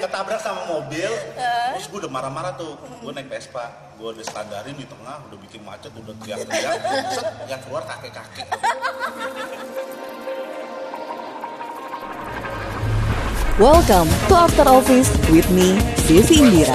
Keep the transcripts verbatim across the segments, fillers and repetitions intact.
ketabrak sama mobil, uh. terus gue udah marah-marah tuh. Gue naik Vespa, gue udah standarin di tengah, udah bikin macet, udah teriak-teriak. Set, yang keluar kakek-kakek. Welcome to After Office with me, Vivi Indira.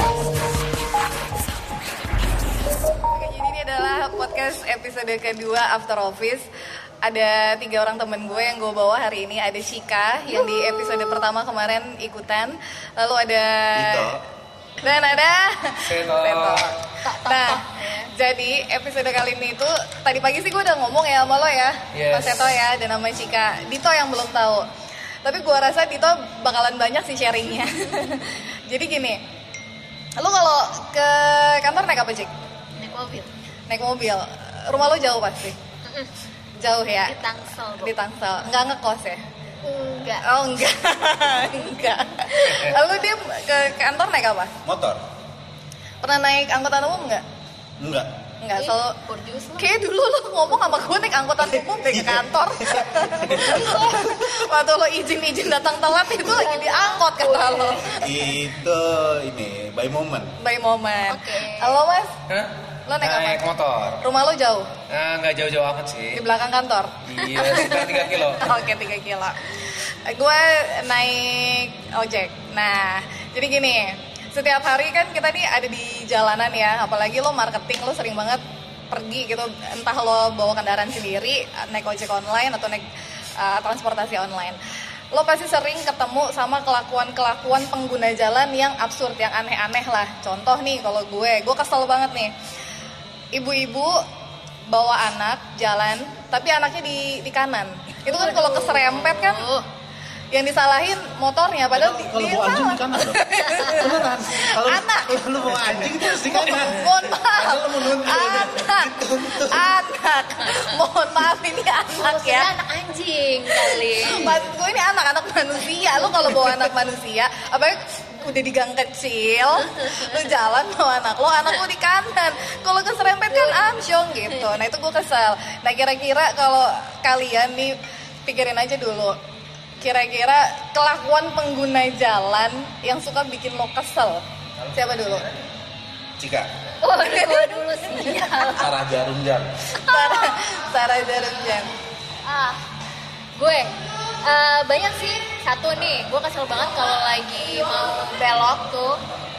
Jadi ini adalah podcast episode kedua After Office. Ada tiga orang temen gue yang gue bawa hari ini. Ada Shika yang di episode pertama kemarin ikutan. Lalu ada Dito. Dan ada Seto. Nah, jadi episode kali ini tuh tadi pagi sih gue udah ngomong ya sama lo ya, yes. Mas Seto ya, dan nama Shika. Dito yang belum tahu. Tapi gue rasa Dito bakalan banyak sih sharingnya. Jadi gini, lo kalau ke kantor naik apa, Cik? Naik mobil. Naik mobil. Rumah lo jauh pasti? Jauh ya? Di Tangsel. Di Tangsel. Enggak ngekos ya? Enggak. Oh enggak. Enggak. Lalu dia ke kantor naik apa? Motor? Pernah naik angkutan umum enggak? Enggak. Enggak, selalu Bordius lo. kayak dulu lo ngomong sama gue naik angkutan umum deh ke kantor. Waktu lo izin-izin datang telat itu lagi diangkut kata lo. Itu ini by moment. By moment. Oke. Halo Mas, Hah? lo naik, Naik apa? motor. Rumah lo jauh? Nah, nggak jauh-jauh amat Di sih. belakang kantor? Iya, sekitar tiga kilo. Oke, tiga kilo. Gue naik ojek. Nah, jadi gini, setiap hari kan kita nih ada di jalanan ya, apalagi lo marketing, lo sering banget pergi gitu, entah lo bawa kendaraan sendiri, naik ojek online atau naik uh, transportasi online. Lo pasti sering ketemu sama kelakuan-kelakuan pengguna jalan yang absurd, yang aneh-aneh lah. Contoh nih, kalau gue, gue kesel banget nih. Ibu-ibu bawa anak jalan, tapi anaknya di di kanan. Itu kan kalau keserempet kan, yang disalahin motornya, padahal di, Kalau dia bawa anjing salah. di kanan dong. Beneran. Kalau Anak. kalau lu bawa anjing itu harus di kanan. Mohon maaf. Padahal lu mau nuntut. Anak. Anak. Mohon maaf, ini anak ya. Anak anjing kali. Maksud gue ini anak-anak manusia. Lu kalau bawa anak manusia, apalagi udah di gang kecil, lu jalan bawa anak lo, anak lo di kanan. Kalau keserempet kan amsyong gitu. Nah itu gue kesel. Nah kira-kira kalau kalian nih pikirin aja dulu, kira-kira kelakuan pengguna jalan yang suka bikin lo kesel siapa dulu? Cika. Oh, gue dulu sial. Sarah Jarum Jam. Sarah, Sarah Jarum Jam. Ah, gue uh, banyak sih. Satu nih, gue kesel banget kalau lagi mau belok tuh.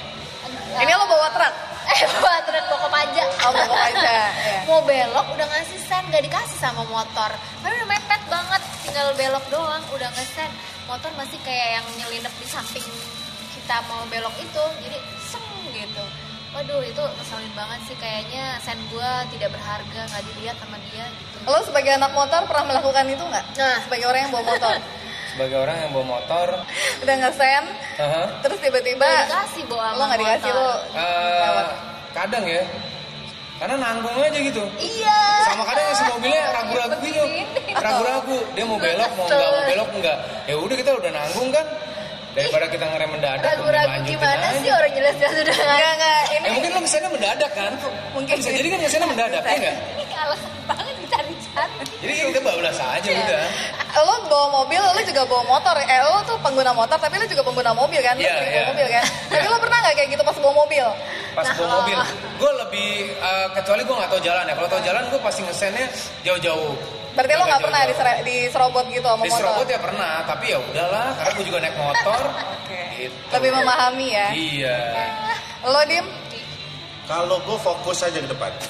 Ini lo bawa truk? Eh, bawa truk bawa kopaja. Oh, bawa kopaja, ya. Mau belok udah ngasih sen, gak dikasih sama motor. Karena udah mepet banget, tinggal belok doang, udah nge-sen. Motor masih kayak yang nyelinep di samping kita mau belok itu, jadi seng gitu. Waduh, itu ngeselin banget sih, kayaknya sen gue tidak berharga, gak dilihat sama dia gitu. Lo sebagai anak motor pernah melakukan itu nggak? Nah. Sebagai orang yang bawa motor, Sebagai orang yang bawa motor, udah ngesen, uh-huh. terus tiba-tiba Gak dikasih bawa lo nggak dikasih lo. uh, kadang ya, karena nanggung aja gitu. Iya. Sama kadang yang si mobilnya ragu-ragu gitu, ragu-ragu. Dia mau belok, mau nggak mau belok nggak. Ya udah kita udah nanggung kan. Daripada kita ngerem mendadak, Ragu-ragu lanjutin gimana aja. sih, orang jelas-jelas udah Nggak nggak ini. Ya mungkin lo kesannya mendadak kan? Mungkin. Bisa jadi kan kesannya mendadak, ya nggak? Ini alasan banget dicari-cari. Jadi kita bablas aja udah. Lo bawa mobil, lo juga bawa motor. Eh lo tuh pengguna motor, tapi lo juga pengguna mobil kan? Lo Iya, sering iya. bawa mobil kan? Tapi lo pernah nggak kayak gitu pas bawa mobil? Pas Nah, bawa kalau- mobil, gue lebih uh, kecuali gue nggak tahu jalan ya. Kalau tahu jalan gue pasti ngesennya jauh-jauh. Berarti lo Agak nggak pernah jauh-jauh. disere- diserobot gitu sama Di motor? Serobot ya pernah, tapi ya udahlah, karena gue juga naik motor. Oke. Gitu. Lebih memahami ya. Iya. Lo Dim? Kalau gue fokus aja ke depan.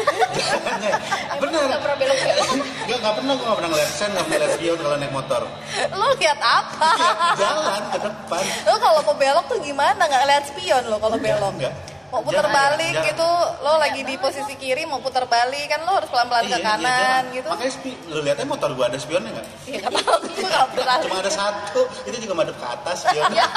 Bener. Gak pernah belok-belok. Gak, gak pernah, gue gak pernah ngeliat sen, gak pernah ngeliat spion kalau naik motor. Lo lihat apa? Jalan ke depan. Lo kalau mau belok tuh gimana? Nggak lihat spion lo kalau belok? Enggak. Mau putar Jalan, balik jalan. gitu, lo lagi di posisi kiri mau putar balik kan lo harus pelan-pelan ke Iya, iya, kanan jalan. gitu. Makanya spi, lu lihatnya motor gue ada spionnya gak? Iya nggak tahu, gue nggak pernah. Cuma ada satu, itu juga madep ke atas spionnya.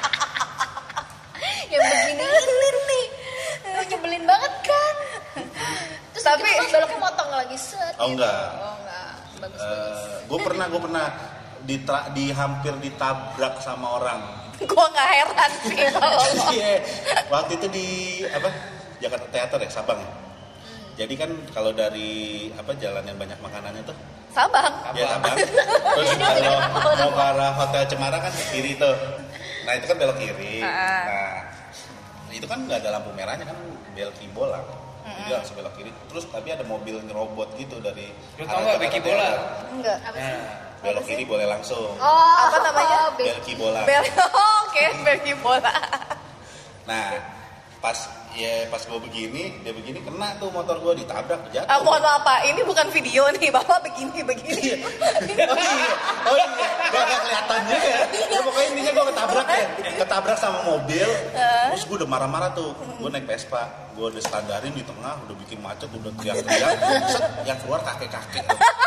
Yang begini ini nih. Nyebelin banget kan. Terus Tapi- tapi beloknya motong lagi set. Oh, gitu. enggak. Oh enggak. Bagus-bagus. gue pernah, gue pernah di, di hampir ditabrak sama orang. Gue nggak heran sih kalau lo. Iya, waktu itu di apa Jakarta Teater ya, Sabang ya. Jadi kan kalau dari apa jalan yang banyak makanannya tuh, Sabang. ya Sabang. Terus kalau mau ke arah Hotel Cemara kan ke kiri tuh. Nah itu kan belok kiri. Ah. Nah itu kan nggak ada lampu merahnya kan, belki bola. Jadi langsung belok kiri. Terus tapi ada mobil nyerobot gitu dari. Lu tau nggak belki bola? Enggak. Nah, Belok kiri boleh langsung. Oh, Apa namanya? oh, be- Belki bola. Bel, oh, oke, belki bola. Nah pas ya pas gue begini, dia begini kena tuh motor gue ditabrak jatuh. Ah, mohon maaf Pak, ini bukan video nih, Bapak begini begini. Oh iya, oh iya, gak, gak kelihatan juga ya. Ya pokoknya intinya gue ketabrak ya, ketabrak sama mobil. Terus gue udah marah-marah tuh, gue naik Vespa, gue udah standarin di tengah, udah bikin macet, udah teriak-teriak. Set, yang keluar kakek-kakek.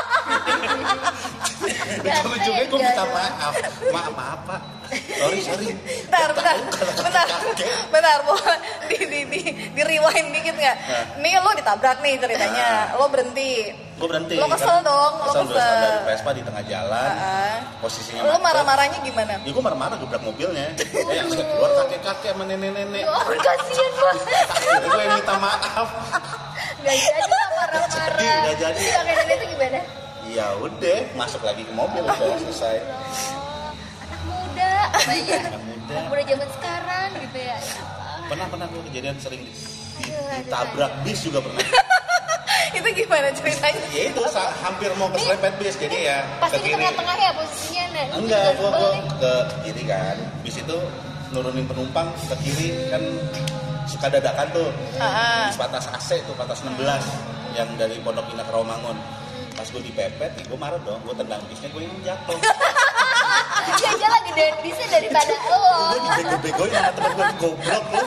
Ujung-ujungnya gue minta maaf, maaf maaf Pak, sorry sorry. Bentar, bentar, bentar, bentar, Bu. Di, di, di, di rewind dikit nggak? Nih lo ditabrak nih ceritanya, lo berhenti. Gue berhenti. Lo kesel kan, dong, lo kesel. kesel. Udah standarin Vespa di tengah jalan, Ah. posisinya Lo macet. marah-marahnya gimana? Ya gue marah-marah gebrak mobilnya. Ya yang keluar kakek-kakek sama nenek-nenek. Oh, kasihan banget. Akhirnya gue yang minta maaf. Gak jadi lah marah-marah. Nggak jadi. Terus kakek nenek itu gimana? Ya udah, masuk lagi ke mobil udah selesai. Oh, anak muda, katanya. Anak muda. Anak muda zaman sekarang gitu ya. Pernah pernah gue kejadian sering di- di- ditabrak bis juga pernah. Itu gimana ceritanya? Ya itu sa- hampir mau keserempet bis jadi ya Pas ke di kiri. tengah-tengah ya posisinya nih. Enggak, gue gue ke kiri kan. Bis itu nurunin penumpang ke kiri kan suka dadakan tuh. Ah. Bis patas A C tuh, patas enam belas yang dari Pondok Indah ke Rawamangun. Pas gue dipepet, gue marah dong, gue tendang bisnya, gue yang jatuh. Dia aja lagi gedein bisnya daripada lo. Gue dibego-begoin sama temen gue, goblok lu.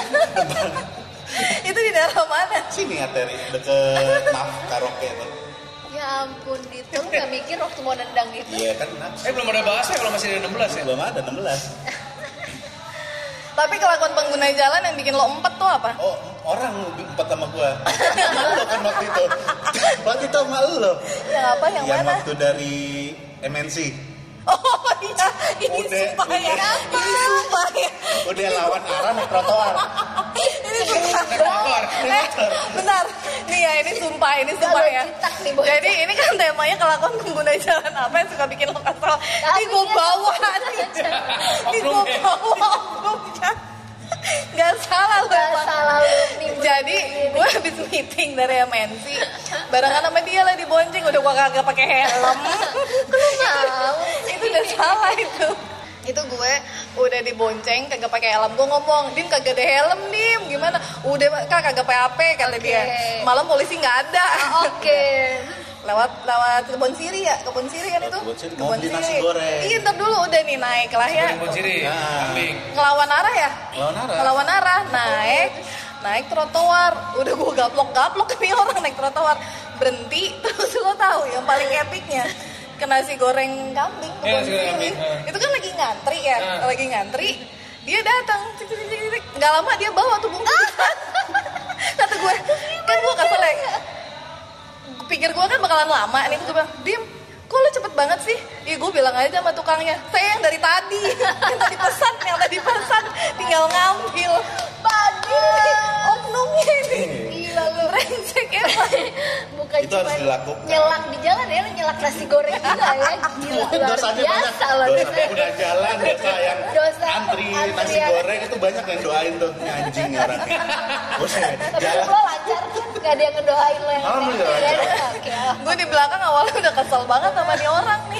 Itu di daerah mana? Sini ya Teri, deket maaf karaoke tuh. Ya ampun, itu lu gak mikir waktu mau nendang itu? Iya kan, naks. eh belum ada bahasnya kalau masih ada enam belas ya. Belum ada enam belas. Tapi kelakuan pengguna jalan yang bikin lo empet tuh apa? Oh, orang empat sama gue. Sama lo kan waktu itu. Waktu itu sama lo. Yang apa? Yang, Yang mana? waktu dari M N C. Oh iya, ini Udah, sumpah ya. udah. Ini sumpah ya. Udah lawan arah naik trotoar. Ini sumpah. Naik motor. Eh, bentar. Nih ya, ini sumpah, ini sumpah ya. Citak nih, bocah. Jadi ini kan temanya kelakuan pengguna jalan apa yang suka bikin lo kesel. Ini gue bawa nih. Ini gue Oknumnya. bawa oknumnya. Gak salah lo Gak emang. salah lu nih. Jadi gue habis meeting dari M N C, barengan sama dia lah dibonceng, udah gue kagak pakai helm. Lu mau? Itu udah salah itu. Itu gue udah dibonceng kagak pakai helm, gue ngomong, Dim kagak ada helm Dim, gimana? Udah kak kagak P H P kali dia. Malam polisi nggak ada. Oke. lewat lewat kebun siri ya, kebun siri kan itu. Kebun siri, mau beli nasi goreng. Iya ntar dulu udah nih naik lah ya. Kebun siri, Nah. kambing. Ngelawan arah ya? Ngelawan arah. Ngelawan arah, naik, naik trotoar. Udah gue gaplok-gaplok nih orang naik trotoar. Berhenti, terus lo tahu yang paling epicnya ke nasi goreng kambing, Iya, kebun nasi goreng siri. kambing, nah. Itu kan lagi ngantri ya, Nah. lagi ngantri. Dia datang, cik, cik, cik, cik. Nggak lama dia bawa tuh bungkus. Kata gue, kan gue kesel ya. Pikir gue kan bakalan lama nih, gue bilang, Dim, kok lo cepet banget sih? Iya gue bilang aja sama tukangnya, saya yang dari tadi, yang tadi pesan, yang tadi pesan, tinggal ngambil. Bagus, oknumnya ini. Gila lu. Brengsek ya. Bukan Itu harus cuma dilakukan. nyelak di jalan ya, lu nyelak nasi goreng juga ya. Gila, luar Dosanya banyak. biasa loh. Dosa udah jalan, dosa yang Dosa antri nasi antrian. goreng itu banyak yang doain tuh Ini anjing orang. Buset, Tapi jalan. lo lancar kan, gak ada yang ngedoain lo yang Alhamdulillah aneh, lancar. ya? Oke, Gue di belakang awalnya udah kesel banget sama nih orang nih.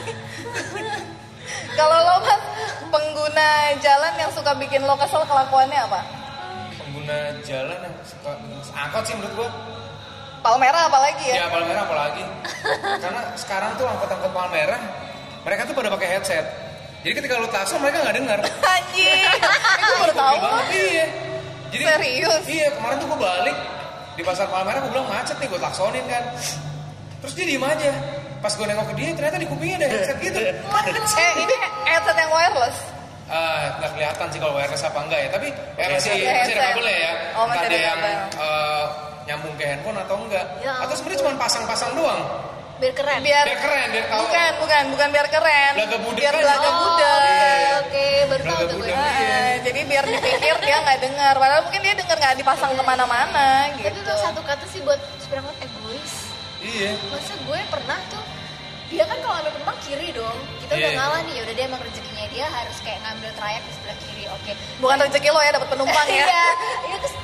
Kalau lo mas pengguna jalan yang suka bikin lo kesel kelakuannya apa? Pengguna jalan yang suka angkot sih menurut gua. Palmera apalagi ya? Ya Palmera apalagi. Karena sekarang tuh angkot-angkot Palmera mereka tuh pada pakai headset. Jadi ketika lu klakson mereka nggak dengar. Anjing, itu baru tahu. Iya. Jadi Serius? Iya, kemarin tuh gue balik di pasar Palmera, gue bilang macet nih, gue klaksonin kan. Terus dia diem aja. Pas gue nengok ke dia, ternyata di kupingnya ada headset gitu. Eh ini headset yang wireless. Ah, nggak kelihatan sih kalau wireless apa enggak ya. Tapi ya masih Headset. masih ada kabelnya ya. Oh, masih Entah ada ada yang kabel. eh, nyambung ke handphone atau enggak. Ya Atau sebenarnya cuma pasang-pasang doang. biar keren. Biar, Biar keren, biar tahu. bukan, bukan, bukan biar keren. Belaga budek biar kan? belaga Oh, budek. Oke, oke, baru tahu Belaga tuh gue. budek. Ah, jadi biar dipikir dia nggak dengar, padahal mungkin dia dengar nggak dipasang kemana-mana Tapi gitu. itu satu kata sih buat supir angkot egois. Iya. Masa gue pernah tuh dia kan kalau ambil penumpang kiri dong, kita udah Iya. ngalah nih, yaudah dia emang rezekinya dia harus kayak ngambil trayek di sebelah kiri, oke. Bukan rezeki lo ya dapat penumpang ya. Iya, iya terus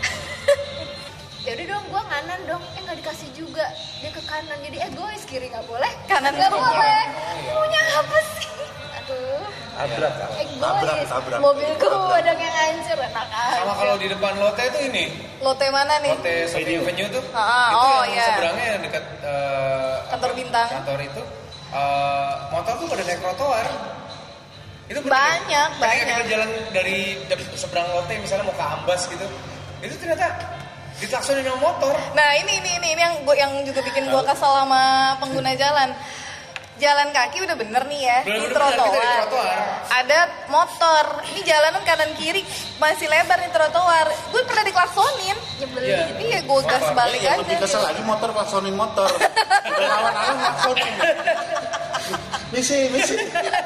ya udah dong, gue kanan dong, eh nggak dikasih juga, dia ke kanan, jadi egois, kiri nggak boleh, Kanan nggak nggak boleh, punya apa sih? Aduh, Tabrak kan? egois, Tabrak, tabrak. mobil gue dong yang hancur, enak aja. Sama kalau di depan Lotte itu ini, Lotte mana nih? Lotte Shopping Avenue tuh, Ah, itu oh, yang iya. seberangnya yang dekat eh, Kantor apa, Bintang. Kantor itu, eh, motor tuh pada naik trotoar. Itu bener. Banyak, Ketika banyak. kita jalan dari de- seberang Lotte misalnya mau ke Ambas gitu, itu ternyata ditaksonin sama motor. Nah ini ini ini, ini yang gua, yang juga bikin gua kesal sama pengguna jalan. Jalan kaki udah bener nih ya, Bener, di bener, kita di trotoar. trotoar. Ada motor, ini jalanan kanan kiri masih lebar nih trotoar. Gue pernah diklaksonin. Nyebelin. Iya. Iya, gue gas Motor. balik Yang aja. lebih kesel lagi motor klaksonin motor. Udah lawan arah klaksonin. Misi, misi.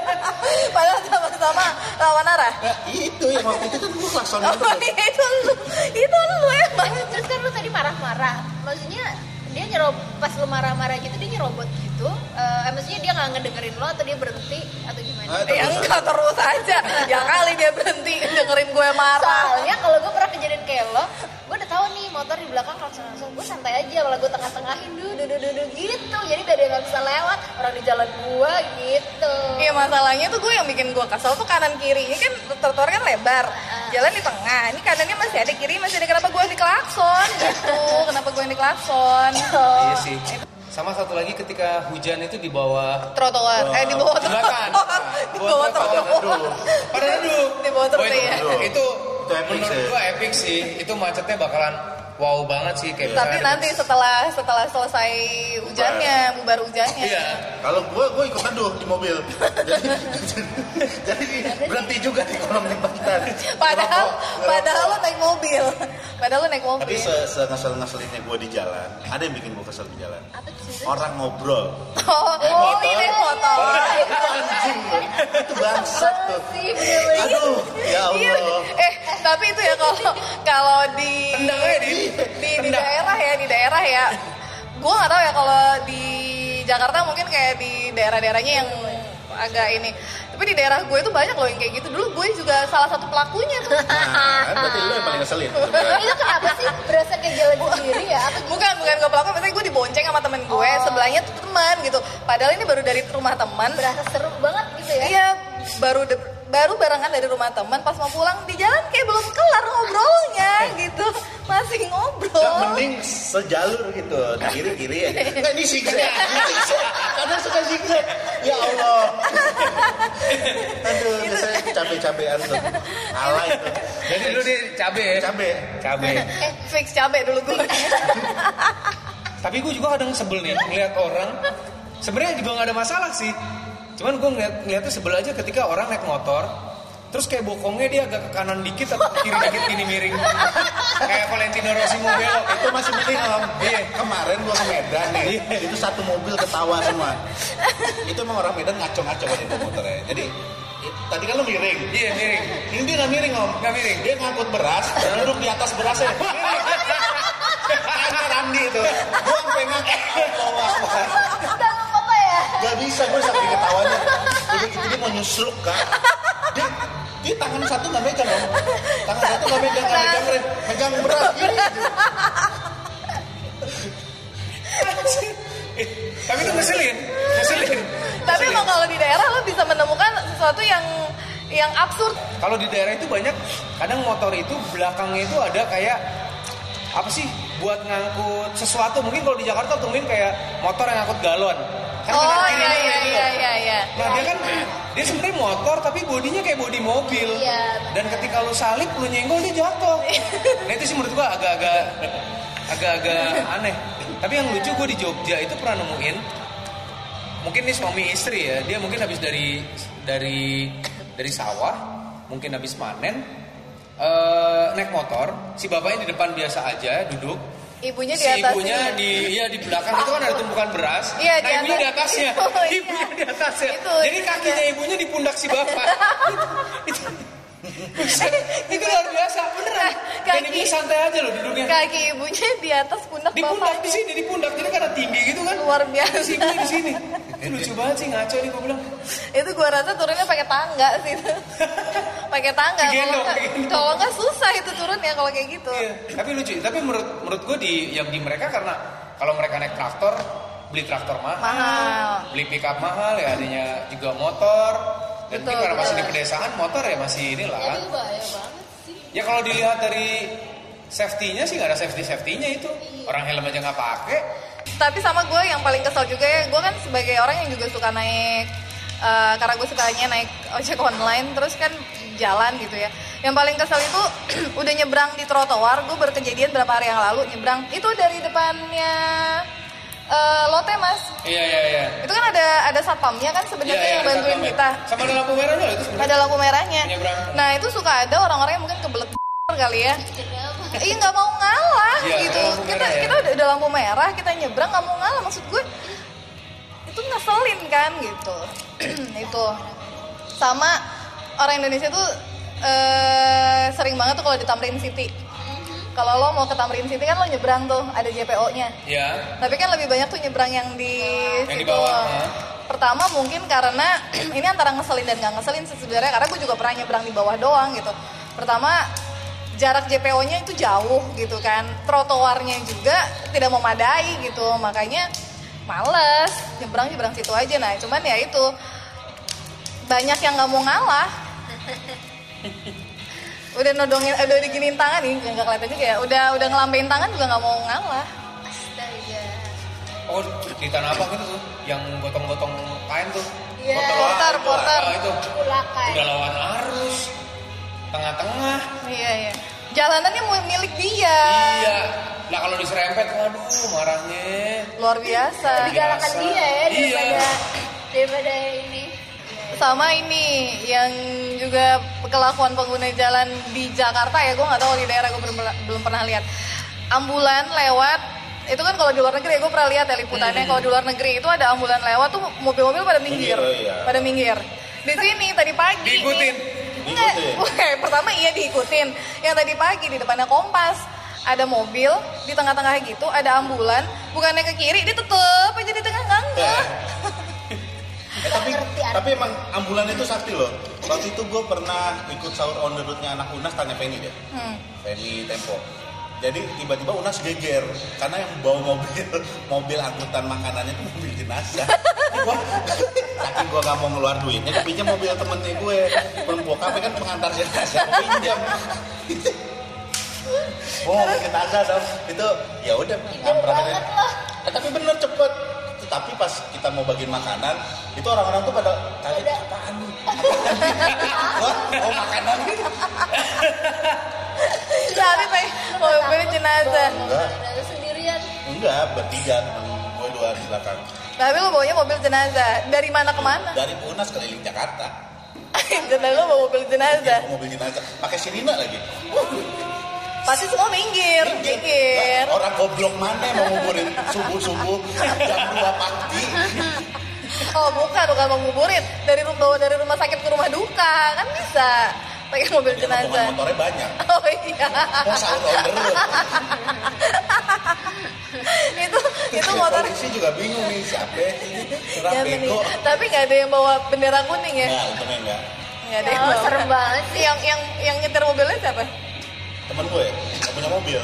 Padahal sama-sama lawan arah. Ya, itu yang waktu itu kan gue klaksonin Oh terus. iya, itu lu, itu lu emang. Terus kan lu tadi marah-marah, maksudnya dia nyerob pas lu marah-marah gitu dia nyerobot gitu, eh maksudnya dia nggak ngedengerin lo atau dia berhenti atau gimana? Ah, Ya enggak, terus aja. Ya kali dia berhenti dengerin gue marah. Soalnya kalau gue pernah kejadian kayak lo, gue udah tahu nih motor di belakang klakson langsung, gue santai aja, malah gue tengah-tengahin dulu, duduk duduk gitu, jadi biar dia nggak bisa lewat orang di jalan gue gitu. Iya, masalahnya tuh gue yang bikin gue kesel tuh kanan kiri. Ini kan trotoar kan lebar, jalan di tengah. Ini kanannya masih ada, kiri masih ada. Kenapa gue yang diklakson gitu? Kenapa gue yang diklakson? Iya sih. Sama satu lagi ketika hujan itu di bawah Trotoar, eh di bawah jembatan. trotoar, di bawah trotoar. Pada duduk. Di bawah Wah, trotoar ya. itu, itu Itu epic menurut sih. gua epic sih. Itu macetnya bakalan wow banget sih kayak Tapi misalnya nanti setelah setelah selesai hujannya, bubar hujannya. Iya. Kalau gue, gue ikut neduh di mobil. Jadi, jadi berhenti juga di kolong jembatan. Padahal Ngerokok, padahal ngerokok. lu naik mobil. Padahal lu naik Tapi mobil. se, se ngesel-ngeselinnya gue di jalan, ada yang bikin gue kesel di jalan. Apa sih? Orang ngobrol. Oh, ini naik motor. Itu anjing loh. Itu bangsat tuh. Sih, bener-bener. Aduh, ya Iya. Allah. Eh, tapi itu ya kalau kalau di Tendang aja, Di. di, di Tendang. daerah ya, di daerah ya. Gue nggak tahu ya kalau di Jakarta mungkin kayak di daerah-daerahnya yang agak ini. Tapi di daerah gue itu banyak loh yang kayak gitu. Dulu gue juga salah satu pelakunya tuh. Nah, berarti lu yang paling ngeselin. Itu kenapa sih berasa kayak jalan sendiri ya? Apa gitu? Bukan, bukan gue pelaku, maksudnya gue dibonceng sama temen gue, Oh. sebelahnya tuh teman gitu. Padahal ini baru dari rumah teman. Berasa seru banget gitu ya? Iya, baru de- baru barengan dari rumah teman, pas mau pulang di jalan kayak belum kelar ngobrolnya gitu. Masih ngobrol. Gak mending sejalur gitu, di kiri-kiri aja. Nggak, ini zigzag. Kadang suka zigzag. Ya Allah. Aduh, itu saya cabe-cabean tuh. Alay tuh. Jadi dulu di cabe ya. Cabe. Cabe. Eh, fix cabe dulu gue. Tapi gue juga kadang sebel nih ngeliat orang. Sebenarnya juga nggak ada masalah sih. Cuman gue ngeliat ngeliatnya sebel aja ketika orang naik motor. Terus kayak bokongnya dia agak ke kanan dikit atau ke kiri dikit gini miring. Kayak Valentino Rossi mau belok. Itu masih penting om. Iya. Kemarin gua ke Medan nih. Itu satu mobil ketawa semua. Itu emang orang Medan ngaco-ngaco kan itu motornya. Jadi i- tadi kan lu miring. Iya miring. Ini dia nggak miring om. Nggak miring. Dia ngangkut beras, duduk di atas berasnya. Miring. Tanya Randi itu. Gua sampai ngakak. Allah Akbar. Udah apa ya? Gak bisa, gue saking ketawanya. Udah gitu dia mau nyusruk kan. Dia, dia tangan satu gak megang om. Tangan satu gak megang, gak megang rem. Megang berat gini. Eh, Tapi itu ngeselin. Ngeselin. Tapi Ngeselin. emang kalau di daerah lo bisa menemukan sesuatu yang yang absurd. Kalau di daerah itu banyak, kadang motor itu belakangnya itu ada kayak apa sih buat ngangkut sesuatu. Mungkin kalau di Jakarta tuh mungkin kayak motor yang ngangkut galon. Kan Oh kanan kiri iya gitu iya loh. iya iya iya. Nah dia kan dia sebenarnya motor tapi bodinya kayak bodi mobil. Iya. Dan ketika lu salip lu nyenggol dia jatuh. Nah itu sih menurut gua agak-agak agak-agak aneh. Tapi yang lucu gua di Jogja itu pernah nemuin. Mungkin nih suami istri ya, dia mungkin habis dari dari dari sawah, mungkin habis panen, eh, naik motor, si bapaknya di depan biasa aja duduk, Ibunya di si atas. ibunya di ya di belakang itu kan ada tumpukan beras, Iya, nah di ibunya di atas. atasnya, Oh, iya. ibunya di atasnya, Itu, jadi itu kakinya dia. ibunya di pundak si bapak, itu, itu, itu luar biasa, beneran, dan Kaki- ibunya santai aja loh duduknya, Kaki ibunya di atas pundak di pundak di bapaknya. sini di pundak, jadi karena tinggi gitu kan, Luar biasa. si ibunya di sini. Itu lucu banget sih, ngaco nih gue bilang. Itu gua rasa turunnya pakai tangga sih. Pakai tangga. Kalau Digendong, nggak, digendong. kalau nggak susah itu turunnya kalau kayak gitu. Iya, tapi lucu. Tapi menurut menurut gue di yang di mereka karena kalau mereka naik traktor, beli traktor mahal, Mahal. beli pickup mahal ya, adanya juga motor. Dan Betul, mungkin karena masih betul. di pedesaan motor ya masih inilah. Ya itu bahaya banget sih. Ya kalau dilihat dari safety-nya sih nggak ada safety safety-nya itu. Orang helm aja nggak pakai. Tapi sama gue yang paling kesel juga ya, gue kan sebagai orang yang juga suka naik, uh, karena gue sukanya naik ojek online, terus kan jalan gitu ya. Yang paling kesel itu udah nyebrang di trotoar, gue berkejadian berapa hari yang lalu nyebrang, itu dari depannya uh, Lotte mas. Iya iya iya. Itu kan ada ada satpamnya kan sebenarnya Iya, iya, yang bantuin satpam ya. kita. Sama ada lampu merah loh itu sebenarnya. Ada lampu merahnya. Nyebrang. Nah itu suka ada orang-orang yang mungkin kebelet kali ya. Iya nggak mau ngalah Iya, gitu. ada lampu Kita merah ya. kita udah, udah lampu merah, kita nyebrang nggak mau ngalah. Maksud gue itu ngeselin kan gitu. Itu sama orang Indonesia tuh eh, sering banget tuh kalau di Tamrin City. Kalau lo mau ke Tamrin City kan lo nyebrang tuh ada J P O-nya. Iya. Tapi kan lebih banyak tuh nyebrang yang di Yang di situ. bawah, ha? Pertama mungkin karena ini antara ngeselin dan gak ngeselin sih sebenarnya, karena gue juga pernah nyebrang di bawah doang gitu. Pertama jarak J P O-nya itu jauh gitu kan, trotoarnya juga tidak memadai gitu, makanya males nyebrang nyebrang situ aja. Nah cuman ya itu banyak yang nggak mau ngalah. Udah nodongin, udah diginiin tangan nih, nggak kelihatan juga ya. Udah udah ngelambein tangan juga nggak mau ngalah. Astaga. Oh di Tanah Abang itu tuh yang gotong-gotong kain tuh. Iya. Porter, porter. Oh, itu Ulakan. udah lawan arus tengah-tengah. Iya iya. Jalanannya mau milik dia. Iya. Nah kalau diserempet, waduh marahnya. Luar biasa. Digalakan dia ya Iya. daripada daripada ini. Sama ini yang juga kelakuan pengguna jalan di Jakarta ya, gue nggak tahu di daerah gue belum, belum pernah lihat. Ambulan lewat, itu kan kalau di luar negeri ya gue pernah lihat ya liputannya. Hmm. Kalau di luar negeri itu ada ambulan lewat tuh mobil-mobil pada minggir, Minggir, iya. pada minggir. Di sini tadi pagi Diikutin. nih, enggak, Diikutin. weh, pertama iya diikutin. Yang tadi pagi di depannya Kompas ada mobil di tengah-tengah gitu, ada ambulan, bukannya ke kiri, dia tetep aja di tengah enggak. Eh, tapi ngerti artinya. tapi emang ambulan itu sakti loh. Waktu itu gue pernah ikut sahur on the road-nya anak Unas, tanya Penny deh. Hmm. Penny Tempo. Jadi tiba-tiba Unas geger karena yang bawa mobil mobil angkutan makanannya itu mobil jenazah. Gua saking gue gak mau ngeluar duitnya, gue pinjam mobil temennya gue. Bokap kan pengantar jenazah, gue pinjam. Oh, jenazah dong. Itu ya udah nabrak aja. Eh, tapi bener cepet. Tapi pas kita mau bagiin makanan, itu orang-orang tuh pada kaget, apaan nih? Wah, oh makanan nih. Tapi pengen mobil jenazah. Enggak, Ada sendirian. enggak, bertiga temen gue dua di belakang. Tapi lo bawanya mobil jenazah. Dari mana ke mana? Dari Unas keliling Jakarta. Jenazah lo bawa mobil jenazah. Iya, mobil jenazah. Pakai sirina lagi. Pasti semua minggir, minggir. Lah, orang goblok mana yang mau nguburin subuh-subuh jam dua pagi? Oh bukan, bukan mau nguburin. Dari rumah bawa dari rumah sakit ke rumah duka kan bisa. Pakai mobil Ya, rombongan jenazah. motornya banyak. Oh iya. Mau sahur on the road. itu itu motor. Polisi juga bingung nih siapa ini. Serap Ya, bening. bego. Tapi nggak ada yang bawa bendera kuning ya? Nah, untungnya enggak. Nggak ada yang Oh, bawa. serem banget sih. Yang yang yang nyetir mobilnya siapa? Temen gue nggak punya mobil.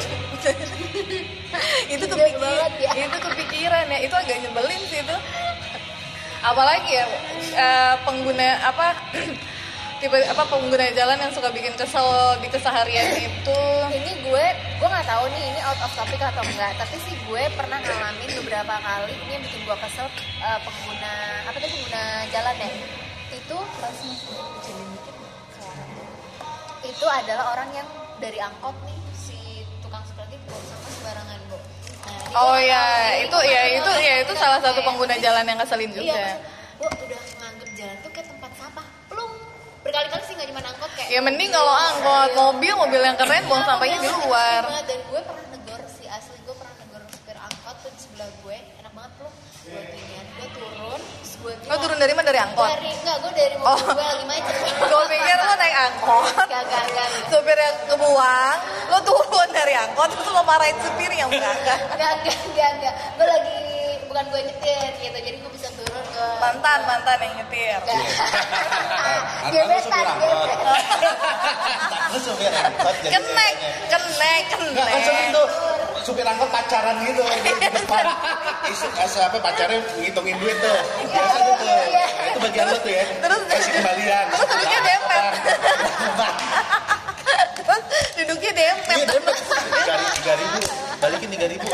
itu Ide kepikir, banget ya. itu kepikiran ya, itu agak nyebelin sih itu. Apalagi ya eh, pengguna apa tipe apa pengguna jalan yang suka bikin kesel di keseharian itu. Ini gue, gue nggak tahu nih ini out of topic atau enggak, tapi sih gue pernah ngalamin beberapa kali ini yang bikin gue kesel eh, pengguna apa tuh pengguna jalan ya itu itu adalah orang yang dari angkot nih si tukang seperti itu sama sembarangan bu. Nah, dia Oh nggak ya, tahu, itu dia ya nggak itu tahu, ya itu nggak salah satu kayak- pengguna jalan yang ngeselin Iya, juga. bu udah nganggep jalan tuh kayak tempat sampah. Belum berkali-kali sih nggak cuma angkot kayak. Ya mending kalau angkot, mobil, mobil yang keren buang sampahnya di luar. Banget. Dan gue pernah negor sih asli gue pernah negor supir angkot tuh di sebelah gue enak banget lu. Gue ginian, gue turun, terus gue Lo turun dari mana? Dari angkot? Dari enggak, gue dari mobil Oh. gue lagi macet. Gue pikir lo naik angkot, Enggak, enggak, enggak. supir yang kebuang, lo turun dari angkot, terus lo marahin supirnya enggak enggak. Enggak, enggak, enggak, enggak. Gue lagi bukan gue nyetir gitu, jadi gue bisa turun ke Mantan, mantan yang nyetir. Gebetan, gebetan. Lu supir angkot jadi Kenek, kenek, Nggak, kan sering kenek. tuh supir angkot pacaran gitu di depan. Isu kasih apa pacarnya ngitungin duit tuh. Biasa gitu. iya. Itu bagian lu tuh ya. Terus kasih kembalian. Terus duduknya dempet. Nah, Terus duduknya dempet. iya dempet. tiga ribu, balikin tiga ribu.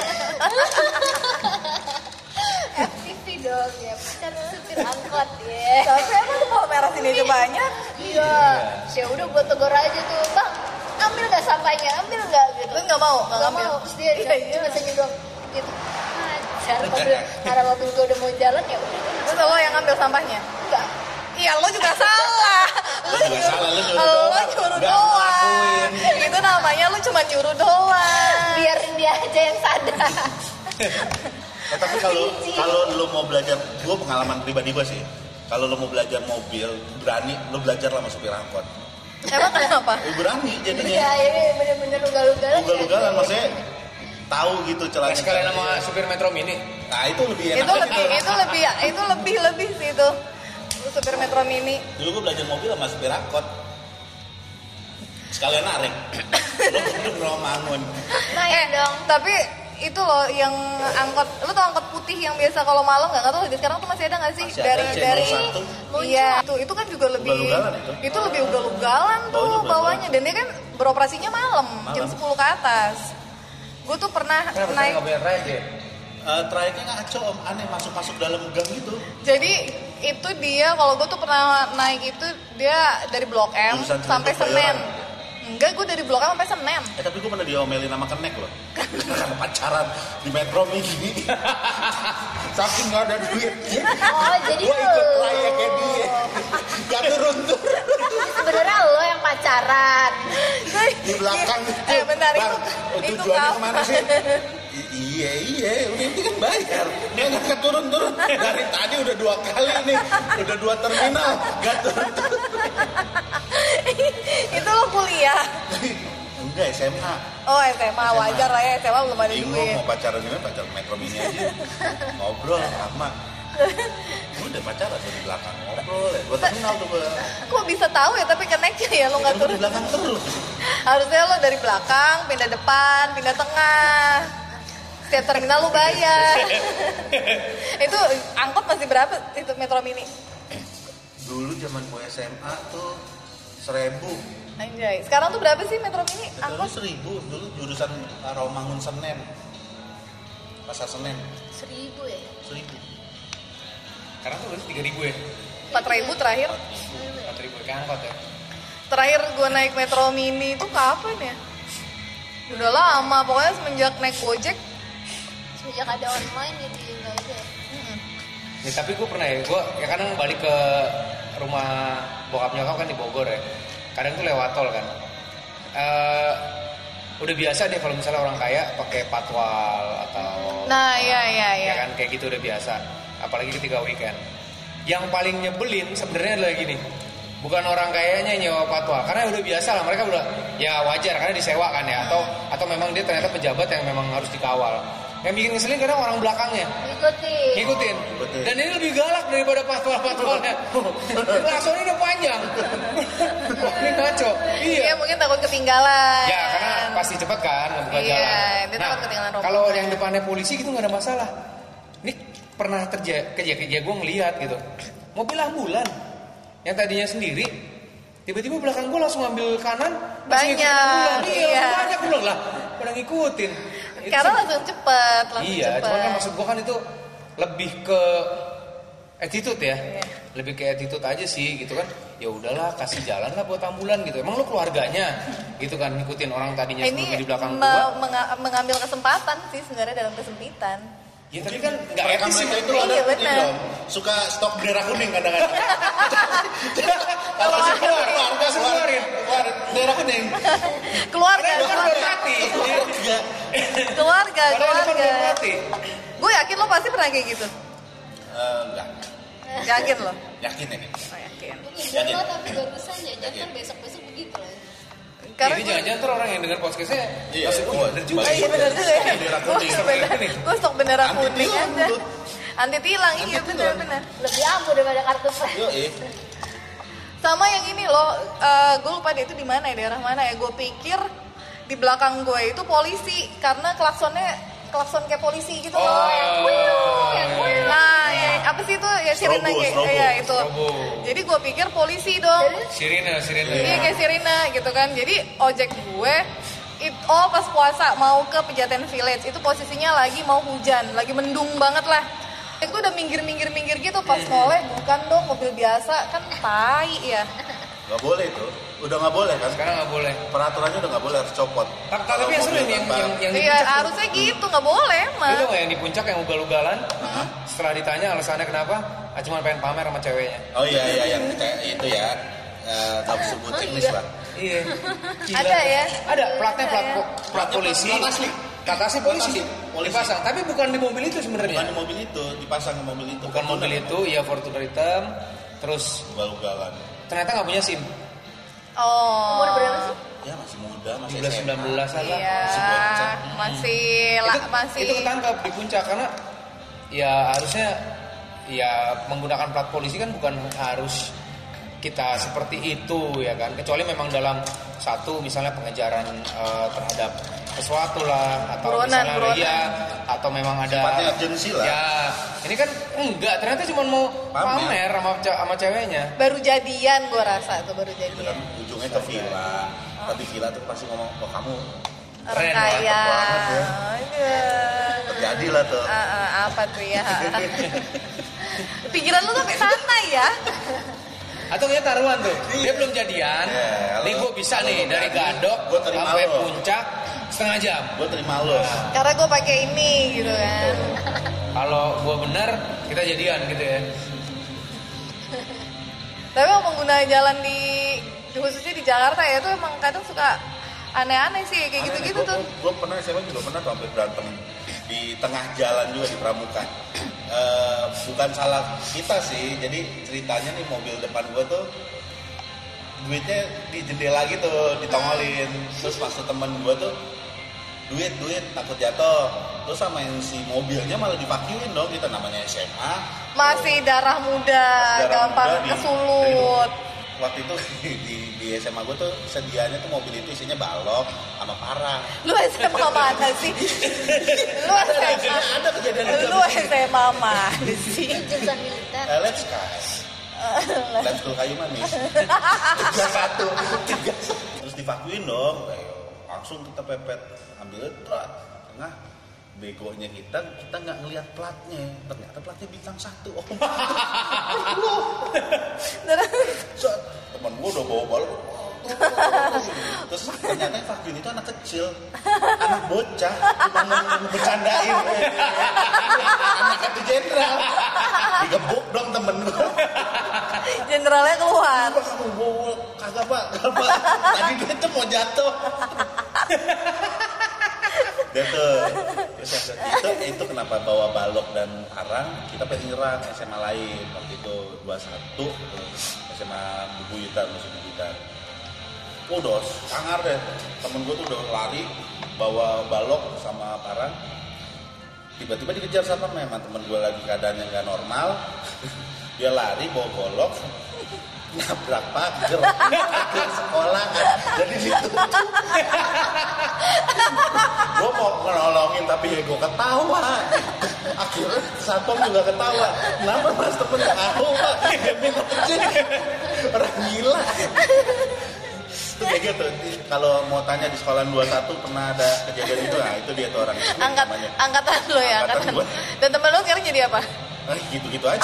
F T V dong ya, pacar supir angkot ya. Tapi emang tuh kalau merah sini aja banyak. Iya. Ya udah gue tegur aja tuh, bang, ambil nggak sampahnya, ambil nggak gitu. Lu nggak mau? Nggak Nggak ngambil? mau. Terus dia Iya, iya. cuma senyum doang gitu. Ajar, mobil, karena mobil gue udah mau jalan ya udah. Terus lo yang ngambil sampahnya? Enggak. Iya, lo juga salah. Lu juga salah, lu nyuruh Lo doang. nyuruh Nggak doang. Itu namanya lu cuma nyuruh doang. Biarin dia aja yang sadar. Eh, tapi kalau kalau lu mau belajar, gue pengalaman pribadi gue sih. Kalau lu mau belajar mobil, berani lu belajar sama supir angkot. Emang kenapa? Lu berani Iya, jadinya. ini bener-bener ugal-ugalan. Ugal-ugalan maksudnya tahu gitu celah. Sekalian sama supir Metro Mini. Nah, itu lebih enak. Itu lebih, itu lebih, itu lebih lebih sih itu. Lu supir Metro Mini. Dulu gue belajar mobil sama supir angkot. Sekalian narik. Lu udah ngeromangun. Nah, Eh, dong. tapi itu loh yang angkot, lu tau angkot putih yang biasa kalau malam nggak nggak tahu lagi sekarang tuh masih ada nggak sih Masih ada, dari C nol dari satu. iya itu itu kan juga lebih Ugal-ugalan itu. lebih ugal-ugalan tuh Baunya ugal-ugalan. bawahnya dan dia kan beroperasinya malam, Malam. jam sepuluh ke atas. Gue tuh pernah Kenapa naik, nggak bayar ride ya? Uh, trayeknya ngaco om, aneh masuk-masuk dalam gang gitu. jadi itu dia kalau gue tuh pernah naik itu dia dari Blok M Jurusan sampai Ciledug Senen. Bayoran. Enggak, gue dari Blok M sampai Senen. Eh tapi gue pernah diomelin sama kenek loh. Karena pacaran di Metro Mini. Saking gak ada duit. Oh, jadi Gue ikut lu. trayeknya dia. Gak turun-turun. Sebenarnya lo yang pacaran. Di belakang. Eh bentar, Bang, itu itu tujuannya kapan? kemana sih? I- iya iya, udah ini kan bayar. Dia nggak turun-turun. Dari tadi udah dua kali nih, udah dua terminal, nggak turun-turun. Itu lo kuliah. Enggak S M A. Oh S M A, wajar lah ya, S M A belum ada Bingung duit. mau pacaran gimana, pacaran Metro Mini aja. Ngobrol lama. Gue udah pacaran tuh di belakang ngobrol ya. Gue terminal tuh gue. Kok bisa tahu ya tapi keneknya ya lo nggak Gue turun. di belakang terus. Harusnya lo dari belakang, pindah depan, pindah tengah. Setiap terminal lo bayar. Itu angkot masih berapa itu Metro Mini? Dulu zaman gue S M A tuh seribu. Anjay. Sekarang tuh berapa sih Metro Mini? Dulu Angkot seribu. Dulu jurusan Rawamangun Senen. Pasar Senen. Seribu ya? Seribu. Sekarang tuh berarti tiga ribu ya? empat ribu terakhir. empat ribu ke angkot ya? Terakhir gue naik Metro Mini itu kapan ya? Udah lama, pokoknya semenjak naik Gojek. Sejak ada online jadi nggak ada. Ya, tapi gue pernah ya, gue ya kadang balik ke rumah bokap nyokap kan di Bogor ya. Kadang tuh lewat tol kan. Eh, udah biasa deh kalau misalnya orang kaya pakai patwal atau Nah, iya iya iya. ya kan kayak gitu udah biasa. Apalagi ketika weekend. Yang paling nyebelin sebenarnya adalah gini. Bukan orang kayanya nyewa patwal, karena udah biasa lah, mereka udah ya wajar karena disewa kan ya, atau atau memang dia ternyata pejabat yang memang harus dikawal. Yang bikin ngeselin kadang orang belakangnya Ikutin. ngikutin. Betul. Dan ini lebih galak daripada patwal-patwalnya. Langsungnya udah panjang. Ini ngaco. Iya, Iya. mungkin takut ketinggalan. Ya karena pasti cepat kan ngebuka Iya, jalan. dia takut ketinggalan rombongan. kalau yang depannya polisi gitu nggak ada masalah. Ini pernah terjadi kejadian gue ngelihat gitu. Mobil ambulan yang tadinya sendiri tiba-tiba belakang gue langsung ambil kanan langsung Banyak, ngikutin ambulan. Iya, iya. banyak gue bilang lah pada ngikutin. Itu Karena sih- langsung cepet, langsung Iya, cepet. cuman kan maksud gua kan itu lebih ke attitude ya. Iya. Lebih ke attitude aja sih gitu kan. Ya udahlah kasih jalan lah buat ambulan gitu. Emang lu keluarganya gitu kan ngikutin orang tadinya ini sebelumnya di belakang me- gua. menga- mengambil kesempatan sih sebenarnya dalam kesempitan. Ya tapi kan enggak Mereka etis sih. mereka itu Iya, ada ini benar. dong. Suka stok bendera kuning kadang-kadang. Kalau Keluar, masih keluar, keluar, keluar, keluarin. keluar bendera kuning. Keluarga, Padahal kan keluarga, belum mati. Iya. keluarga, Padahal kan belum keluarga. mati. Gue yakin lo pasti pernah kayak gitu. Eh, enggak. Yakin lo? Yakin ya? Oh, yakin. Iya lo tapi barusan ya jangan besok-besok begitu lah. Karena Jadi gue, jangan-jangan ntar orang yang dengar podcastnya Iya, masuk iya. oh bener juga. oh, iya benar juga ya. Bendera Gue kuning. bendera, gue stok bendera Anti kuning dia aja. tuh. Anti tilang, iya Anti tilang. benar-benar. Lebih ampuh daripada kartu pres. Yo, eh. Sama yang ini loh, uh, gue lupa deh itu di mana ya, daerah mana ya. Gue pikir di belakang gue itu polisi karena klaksonnya klakson kayak polisi gitu Oh, loh. Yang wuyung, yang iya. wuyung. Nah, ya, apa sih itu ya sirena Strobo, kayak strobo. ya itu. Strobo. Jadi gue pikir polisi dong. Sirine, sirine. Iya kayak sirena gitu kan. Jadi ojek gue it, oh pas puasa mau ke Pejaten Village itu posisinya lagi mau hujan, lagi mendung banget lah. Itu udah minggir-minggir-minggir gitu pas noleh bukan dong mobil biasa kan tai ya. Nggak boleh itu, udah nggak boleh kan? Sekarang nggak boleh. Peraturannya udah nggak boleh, harus copot. Tapi tapi yang seru yang yang yang, yang di Iya puncak tuh. harusnya gitu nggak boleh Lu mah. tau gak yang di puncak yang ugal-ugalan? Setelah ditanya alasannya kenapa? Ah, cuma pengen pamer sama ceweknya. Oh iya iya yang kayak itu ya, eh, nafsu Oh, teknis iya. lah. Iya. Gila. Ada ya? Ada platnya plat Ada ya? plat Platnya polisi. plat asli. Plat asli polisi. Plat asli, polisi. Dipasang, tapi bukan di mobil itu Bukan sebenarnya. di mobil itu, dipasang ke mobil itu. Bukan mobil itu, ya Fortuner hitam. Terus Ugal-ugalan. ternyata nggak punya SIM. Oh. Umur berapa sih? Ya masih muda, masih tujuh belas S M A. sembilan belas lah. Iya, Masih bocah. masih lah, itu, masih. itu ketangkap di puncak karena ya harusnya ya menggunakan plat polisi kan bukan harus kita seperti itu ya kan, kecuali memang dalam satu misalnya pengejaran eh, terhadap sesuatu lah atau Buronan, misalnya buronan. ya atau memang ada Sifatnya urgensi lah. ya ini kan enggak, ternyata cuma mau Pamer. pamer sama ce- sama ceweknya. Baru jadian gue rasa tuh baru Itu kan jadian. ujungnya ke villa. Tapi villa tuh pasti ngomong, oh kamu Orang Keren kaya. banget ya. Iya. terjadi lah tuh. Ah, ah, apa tuh ya? Pikiran lu sampai sana ya? Atau dia taruhan tuh, dia belum jadian, Ya, nih kalau- gue bisa kalau nih belum dari jadi, Gadok gua terima sampai lo. puncak setengah jam. Gue terima lo. Karena gue pakai ini gitu kan. Kalau gue bener, kita jadian gitu ya. Tapi emang pengguna jalan di khususnya di Jakarta ya tuh emang kadang suka aneh-aneh sih kayak gitu-gitu tuh. Gue pernah S M A juga pernah tuh hampir berantem di tengah jalan juga di Pramuka. Eh, bukan salah kita sih, jadi ceritanya nih mobil depan gue tuh duitnya di jendela gitu ditongolin, terus maksud temen gue tuh duit duit takut jatuh, terus sama yang si mobilnya malah dipakiuin dong, kita namanya S M A Masih darah muda, darah gampang muda di- kesulut. waktu itu di, di, di S M A gue tuh sedianya tuh mobil itu isinya balok sama parang. Lu S M A mana sih? Lu S M A. Ada kejadian itu. Lu S M A mana sih? Jurusan militer. Eh, let's guys. Let's go kayu manis. Tiga satu, tiga satu. Terus divakuin dong. Ayo, langsung kita pepet, ambil plat tengah. Begonya kita, kita nggak ngelihat platnya. Ternyata platnya bintang satu. Oh, so, temen gue udah bawa balok. Terus ternyata yang vakuin itu anak kecil, anak bocah, cuma mau bercandain. Anak itu jenderal, digebuk dong temen gue. Generalnya keluar. Apa kamu bawa? Kagak pak, kagak pak. Tadi dia tuh mau jatuh. Dan tuh, terus itu, itu kenapa bawa balok dan parang, kita pengen nyerang S M A lain. Waktu itu dua satu, S M A Bubuyutan, musuh Bubuyutan. Udah, sangar deh. Temen gue tuh udah lari, bawa balok sama parang. Tiba-tiba dikejar sama memang temen gue lagi keadaannya nggak normal. Dia lari bawa golok, nabrak pagar, pagar sekolah kan. Jadi ditutup. Gue mau nolongin tapi ya gue ketawa. Akhirnya satpam juga ketawa. Kenapa mas temen gak tahu pak? Dia minta kecil. Orang gila. Itu kayak gitu. Kalau mau tanya di sekolah dua puluh satu pernah ada kejadian itu, nah itu dia tuh orang. Angkat, namanya. angkatan lo ya, Angkatan angkatan. gua. Dan temen lo sekarang jadi apa? Ah, gitu-gitu aja.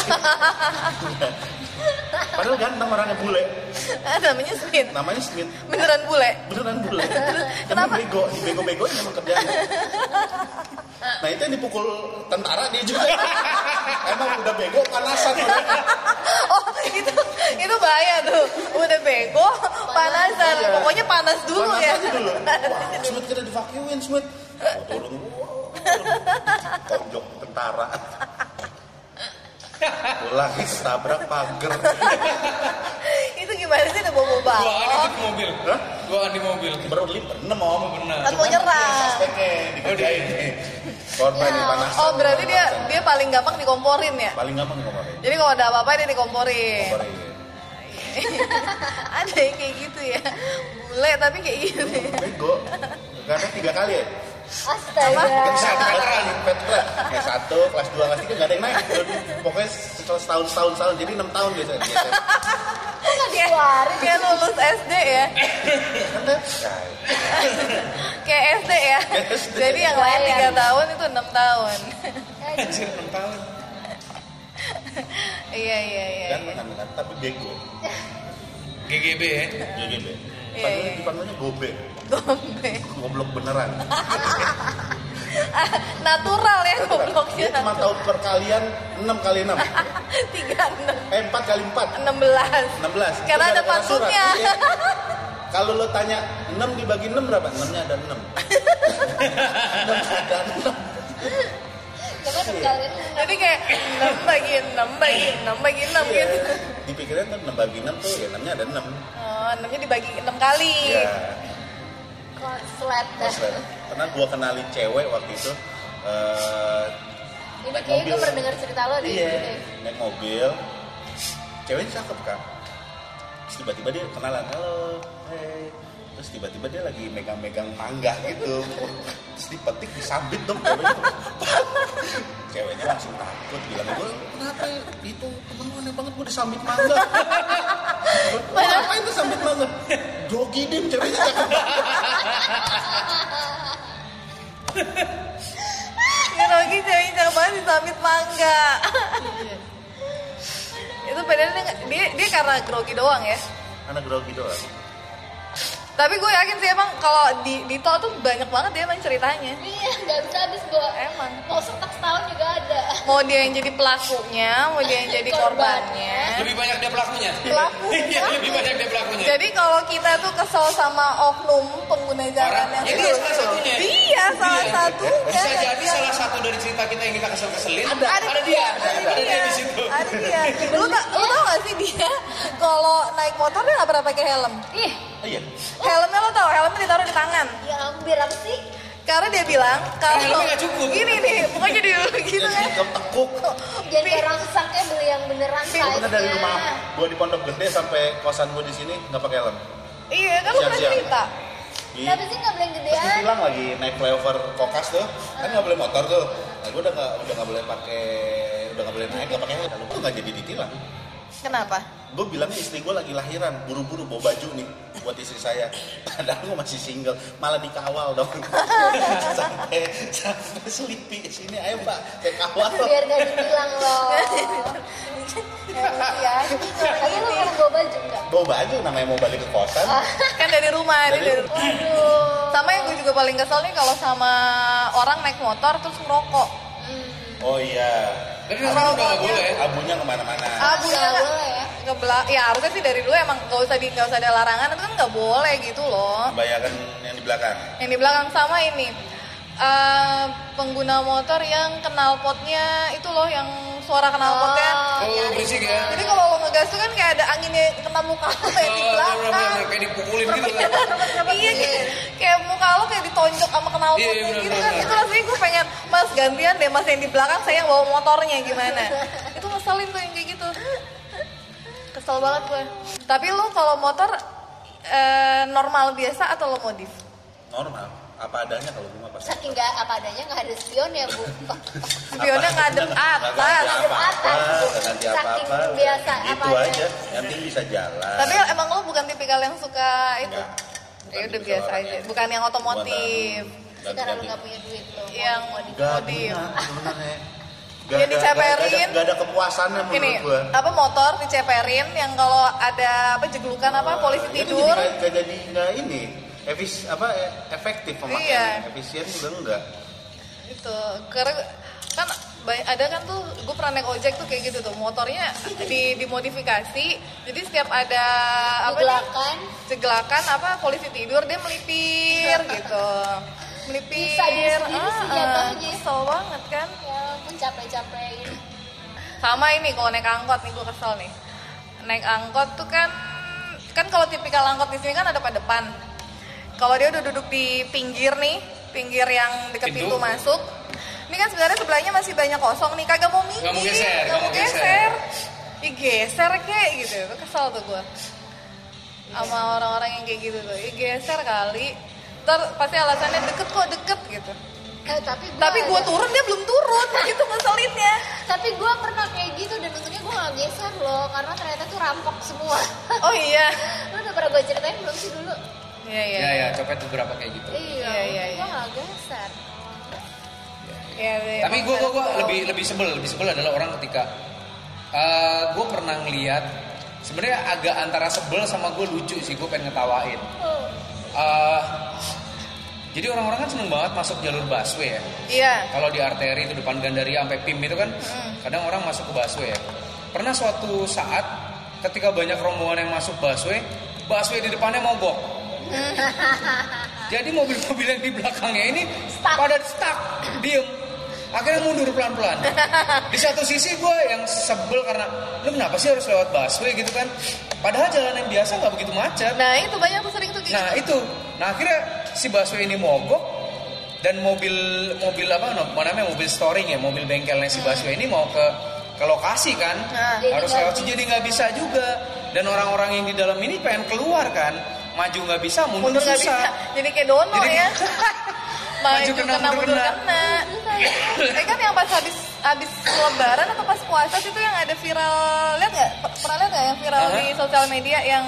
Padahal ganteng orangnya bule. Ah, namanya Smith. Namanya Smith. Beneran bule. Beneran bule. Kenapa? Emang bego, di bego-begoin emang kerjanya. Nah itu yang dipukul tentara dia juga. Emang udah bego panasan. Oh itu itu bahaya tuh. Udah bego, panasan. Iya. Pokoknya panas dulu Panasan ya. dulu. Wah, Smith kita divakuumin Smith. Oh, tolong. Tonjok tentara. Pulang ketabrak pagar. Itu gimana sih udah bawa Gua balok? kan di mobil. Hah? Gua kan di mobil. Berlip benem om. Bener. Kan mau nyerang. Suspeknya dikerjain. korban Ya. yang panas. Oh berarti dia dia paling gampang dikomporin ya? paling gampang ngomongin. Jadi kalau ada apa-apa dia dikomporin. Komporin. Ada yang kayak gitu ya, bule tapi kayak gitu. Bego. Karena tiga kali ya. Astaga. Veteran, veteran. Kelas satu, kelas dua, kelas tiga nggak ada yang naik. Pokoknya setelah setahun, setahun, setahun. Jadi enam tahun biasanya. biasanya. Kayak kayak lulus S D ya. Kayak S D ya. S D. Jadi yang lain tiga tahun itu enam tahun. Anjir enam tahun. Iya iya iya. Dan kan, kan, tapi bego. G G B ya. G G B. Iya, iya. Dipanggilnya gobe. Gombe. Goblok beneran. Natural ya Dia gobloknya. cuma tahu perkalian enam kali enam. Tiga enam. Eh empat kali empat. Enam belas. enam belas. Karena ada Gara-gara surat. pantungnya. Iya. Kalau lo tanya enam dibagi enam berapa? enam-nya ada enam. enam ada enam. Coba tinggalin. Jadi kayak enam bagi enam bagi enam bagi enam Iya. gitu. Dipikirin kan enam bagi enam tuh ya enam-nya ada enam. Oh, enamnya dibagi enam kali. Iya. Konslet dah. Maksudnya, Pernah gua kenalin cewek waktu itu eh Ini naik kayaknya gue mobil. pernah dengar cerita lo deh. Iya, Gini. naik mobil. Ceweknya cakep kan. Terus tiba-tiba dia kenalan, halo, hey. Terus tiba-tiba dia lagi megang-megang mangga gitu. Terus dipetik, disambit dong ceweknya. Ceweknya langsung takut, bilang, gue kenapa itu temen gue aneh banget gue disambit mangga. Gue ngapain tuh sambit mangga? Grogi din, ceweknya cakep banget. Ya Rogi ceweknya cakep banget disambit mangga. Itu padahal dia, dia, dia karena grogi doang ya. Anak grogi doang. Tapi gue yakin sih emang kalau di di tol tuh banyak banget dia emang ceritanya. Iya, nggak bisa habis gue. Emang. Mau setak setahun juga ada. Mau dia yang jadi pelakunya, mau dia yang jadi korbannya. Lebih banyak dia pelakunya. Pelakunya. Iya, lebih banyak dia pelakunya. Jadi kalau kita tuh kesel sama oknum pengguna jalan yang Ya, dia salah satunya. Iya, salah Iya. satunya. Bisa jadi Iya. salah satu dari cerita kita yang kita kesel-keselin. Ada. Ada dia. Ada Ada dia dia di situ. Ada dia. Lu tau, lu tau gak sih dia kalau naik motor dia gak pernah pakai helm. Ih, Iya. Helmnya lo tau, helmnya ditaruh di tangan. ya ampun, biar apa sih? Karena dia bilang kalau Helmnya nggak cukup. gini nih, pokoknya jadi gitu kan. Jadi tekuk. Jadi orang sesaknya beli yang beneran Gue pernah dari size-nya. rumah gue di Pondok Gede sampai kosan gue di sini nggak pakai helm. Iya, kan lu pernah Siang-siang. cerita. Iya. Tapi sih nggak beli yang Terus gedean. dia bilang lagi naik flyover Kokas tuh, kan nggak boleh motor tuh. Nah, gue udah nggak udah nggak boleh pakai, udah nggak boleh naik, nggak pakai helm. Lalu gue nggak jadi ditilang. Kenapa? Gue bilangnya istri gue lagi lahiran, buru-buru bawa baju nih buat istri saya. Padahal gue masih single, malah dikawal dong. sampai sampai Selipi sini, ayo Pak, saya kawal. Biar nggak ditilang loh. Ya, Tapi lu pernah bawa baju nggak? Bawa baju, namanya mau balik ke kosan. kan dari rumah, dia Dari dari rumah. Waduh. Sama yang gue juga paling kesel nih kalau sama orang naik motor terus ngerokok. Oh iya, Tapi sekarang udah nggak boleh. abunya kemana-mana. Abunya Nggak kan boleh ya? ngebela, ya harusnya sih dari dulu emang nggak usah di nggak usah ada larangan, itu kan nggak boleh gitu loh. Bayangkan yang di belakang. Yang di belakang sama ini eh, pengguna motor yang knalpotnya itu loh, yang suara knalpotnya. Oh, berisik ya. Jadi kalau lo ngegas tuh kan kayak ada anginnya kena muka lo kayak di Oh, belakang. bener-bener kayak dipukulin gitu kan. Iya, kayak, kayak muka lo kayak ditonjok sama knalpotnya Iya, bener, gitu kan. bener. Itu rasanya gue pengen, mas gantian deh mas yang di belakang, saya yang bawa motornya gimana. Itu ngeselin tuh yang kayak gitu. Kesel banget gue. Tapi lo kalau motor eh, normal biasa atau lo modif? Normal, apa adanya kalau gue mah pasti. Saking nggak apa adanya nggak ada spion ya bu. Spionnya ngadep atas. Nggak ganti apa-apa, atas. nggak ganti Saking apa-apa. biasa Gitu apa adanya. aja, yang penting bisa jalan. Tapi emang lo bukan tipikal yang suka itu? Enggak. Ya udah Bukan biasa tipikal aja. orangnya. Bukan yang otomotif. Buatan. Karena lu nggak punya duit lo. Yang Gak modif. guna sebenarnya. Yang ada- diceperin. Gak ada, gak ada kepuasannya Ini menurut gue. apa motor diceperin yang kalau ada apa jeglukan apa polisi Ya, tidur. Gak, gak jadi nggak ini. Efis, apa e- efektif pemakaiannya. Iya. Efisien juga enggak. Itu karena kan ba- ada kan tuh gue pernah naik ojek tuh kayak gitu tuh, motornya di dimodifikasi jadi setiap ada apa nih, Digelakan. jeglakan apa polisi tidur dia melipir gitu, melipir. Bisa diri sendiri sih Ah, jatuhnya. kesel banget kan. Ya ampun capek-capekin. Sama ini kalau naik angkot nih gue kesel nih, naik angkot tuh kan kan kalau tipikal angkot di sini kan ada pada depan. Kalau dia udah duduk di pinggir nih, pinggir yang deket Pintu. pintu masuk, Ini kan sebenarnya sebelahnya masih banyak kosong nih, kagak mau minggir, Nggak mau geser, nggak mau geser. geser. Ih geser kek gitu, kesel tuh gue. Sama orang-orang yang kayak gitu tuh, ih geser kali. Ntar pasti alasannya deket kok, deket gitu. Eh, tapi gua Tapi gue ada- turun, dia belum turun, gitu ngeselinnya. Tapi gue pernah kayak gitu dan untungnya gue gak geser loh karena ternyata tuh rampok semua. Oh iya. Lu udah pernah gue ceritain belum sih dulu? Iya, iya. Ya ya, copet beberapa kayak gitu. Iya, Iya, iya, gue iya. gak geser. Iya, iya, Tapi gue gue gue lebih lebih sebel, lebih sebel adalah orang ketika uh, gue pernah ngeliat sebenarnya agak antara sebel sama gue lucu sih, gue pengen ngetawain. Oh. Uh, jadi orang-orang kan seneng banget masuk jalur busway ya. Iya. Kalau di arteri itu depan Gandaria sampai P I M itu kan, kadang orang masuk ke busway ya. Pernah suatu saat ketika banyak rombongan yang masuk busway, busway di depannya mogok. Jadi mobil-mobil yang di belakangnya ini Stuck. pada stuck, diem. Akhirnya mundur pelan-pelan. Di satu sisi gue yang sebel karena lu kenapa sih harus lewat busway gitu kan? Padahal jalan yang biasa nggak begitu macet. Nah itu banyak tuh sering tuh kayak Nah gitu. itu, nah akhirnya si busway ini mogok dan mobil mobil apa namanya mobil storing ya, mobil bengkelnya si busway ini mau ke ke lokasi kan, Nah. harus Jadi lewat nggak sih, jadi nggak bisa juga. Dan orang-orang yang di dalam ini pengen keluar kan, maju nggak bisa, mundur, Mundur nggak bisa. susah. Jadi kayak dono Jadi- ya. Maju kena, mundur mundur kena. kena. Eh kan yang pas habis habis lebaran atau pas puasa itu yang ada viral, lihat nggak? Per- Pernah lihat nggak yang viral Aha. di sosial media yang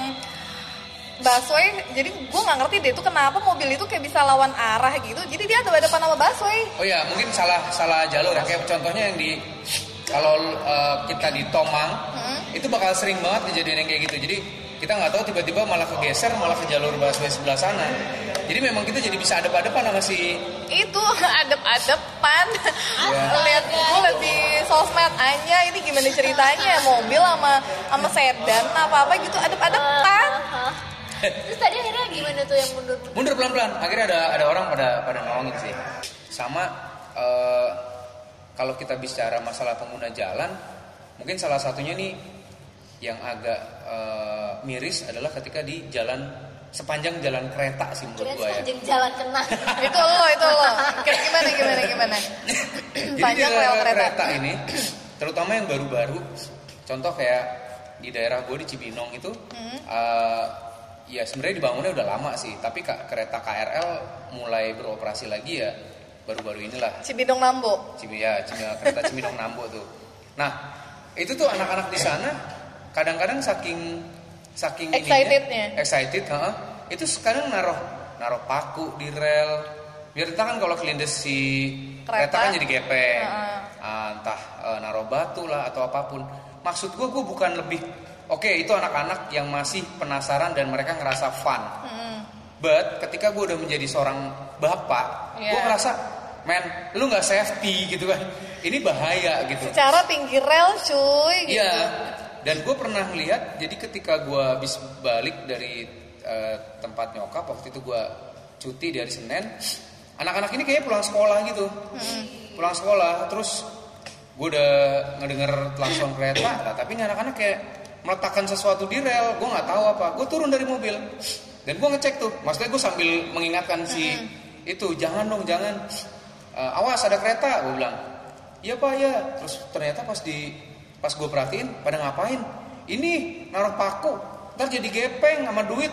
busway? Jadi gue nggak ngerti deh itu kenapa mobil itu kayak bisa lawan arah gitu. Jadi dia ada depan sama busway. Oh ya, mungkin salah salah jalur ya. Kayak contohnya yang di kalau uh, kita di Tomang, itu bakal sering banget kejadian yang kayak gitu. Jadi kita nggak tahu tiba-tiba malah kegeser malah ke jalur busway sebelah sana. Jadi memang kita jadi bisa adep-adepan sama si Itu adep-adepan. Ya. Lihat gue liat di sosmed aja ini gimana ceritanya mobil sama sama sedan apa apa gitu adep-adepan. Hah? Terus tadi akhirnya gimana tuh yang mundur-mundur? mundur pelan-pelan. Akhirnya ada ada orang pada pada nolongin sih. Sama eh, kalau kita bicara masalah pengguna jalan, mungkin salah satunya nih yang agak eh, miris adalah ketika di jalan sepanjang jalan kereta sih menurut Kira gua ya. sepanjang jalan kena. Itu lo itu lo. Kayak gimana gimana gimana. Jadi di Panjang rel rel kereta. kereta ini, terutama yang baru-baru, contoh kayak di daerah gue di Cibinong itu, eh, ya sebenarnya dibangunnya udah lama sih, tapi ka- kereta K R L mulai beroperasi lagi ya baru-baru inilah. Cibinong Nambo. Cibi ya, Cibi- kereta Cibinong Nambo tuh. Nah, itu tuh anak-anak di sana kadang-kadang saking saking ininya, Excitednya. excited, heeh, itu sekarang naruh naruh paku di rel. Biar entah kan kalau kelindes si kereta, Kereta. kan jadi gepeng. Heeh. Ah, entah eh, naruh batu lah atau apapun. Maksud gue, gue bukan lebih oke itu anak-anak yang masih penasaran dan mereka ngerasa fun. But ketika gue udah menjadi seorang bapak, gue Iya. ngerasa, men, lu nggak safety gitu kan? Ini bahaya gitu. Secara pinggir rel cuy gitu. Iya. Dan gue pernah lihat, jadi ketika gue habis balik dari eh, tempat nyokap waktu itu gue cuti di hari Senin, anak-anak ini kayaknya pulang sekolah gitu, pulang sekolah, terus gue udah ngedenger klakson kereta, lah, tapi ini anak-anak kayak meletakkan sesuatu di rel, gue nggak tahu apa, gue turun dari mobil dan gue ngecek tuh, maksudnya gue sambil mengingatkan si itu, jangan dong, jangan, Eh, awas ada kereta, gue bilang, iya pak ya, terus ternyata pas di pas gue perhatiin pada ngapain, ini naruh paku, ntar jadi gepeng sama duit.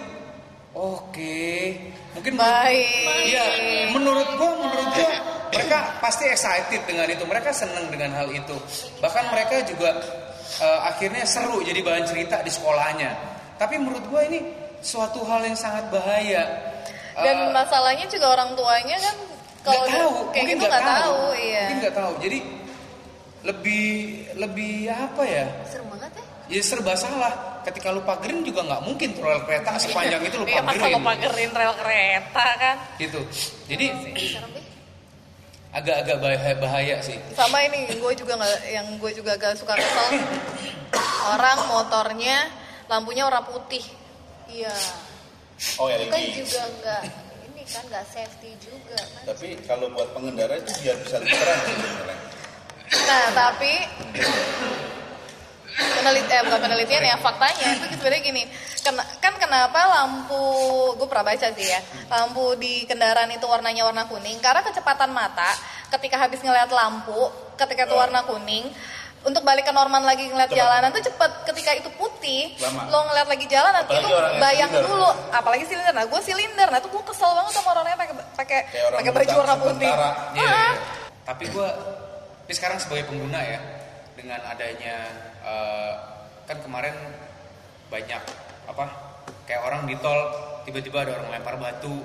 Oke, mungkin Baik. Iya, menurut gua, menurut gua mereka pasti excited dengan itu, mereka seneng dengan hal itu. Bahkan mereka juga eh, akhirnya seru jadi bahan cerita di sekolahnya. Tapi menurut gua ini suatu hal yang sangat bahaya. Dan Eh, masalahnya juga orang tuanya kan kalau nggak tahu, kayak mungkin gitu nggak nggak tahu, iya. mungkin nggak tahu. Jadi lebih lebih apa ya? Seru banget ya. Ya serba salah. Ketika lu pagerin juga nggak mungkin rel kereta sepanjang itu lu Iya masa pagerin. lo pagerin rel kereta kan. Gitu. Jadi Serem deh. agak-agak bahaya, bahaya sih. Sama ini gue juga nggak, yang gue juga agak suka kesel orang motornya lampunya warna putih. Iya. Oh ya Itu kan ini. juga enggak ini kan enggak safety juga kan. Tapi kalau buat pengendara itu biar bisa lebih keren sih sebenarnya. Nah tapi penelitian, eh, bukan penelitian ya, faktanya itu sebenarnya gini. Ken, kan kenapa lampu, gue pernah baca sih ya, lampu di kendaraan itu warnanya warna kuning, karena kecepatan mata ketika habis ngeliat lampu, ketika itu warna kuning, untuk balik ke normal lagi ngeliat Coba. jalanan tuh cepet. Ketika itu putih, Lama. lo ngeliat lagi jalanan apalagi itu bayang silinder. dulu, apalagi silinder. Nah gue silinder, nah tuh gue kesel banget sama orangnya pakai pakai pakai baju warna putih. Iya, iya. Tapi gue, ini sekarang sebagai pengguna ya, dengan adanya uh, kan kemarin banyak apa, kayak orang di tol tiba-tiba ada orang lempar batu.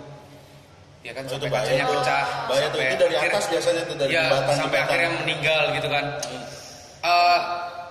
Ya kan sampai kacanya pecah, bahaya tuh itu dari atas biasanya tuh dari ya, jembatan sampai akhirnya meninggal gitu kan. Hmm. Uh,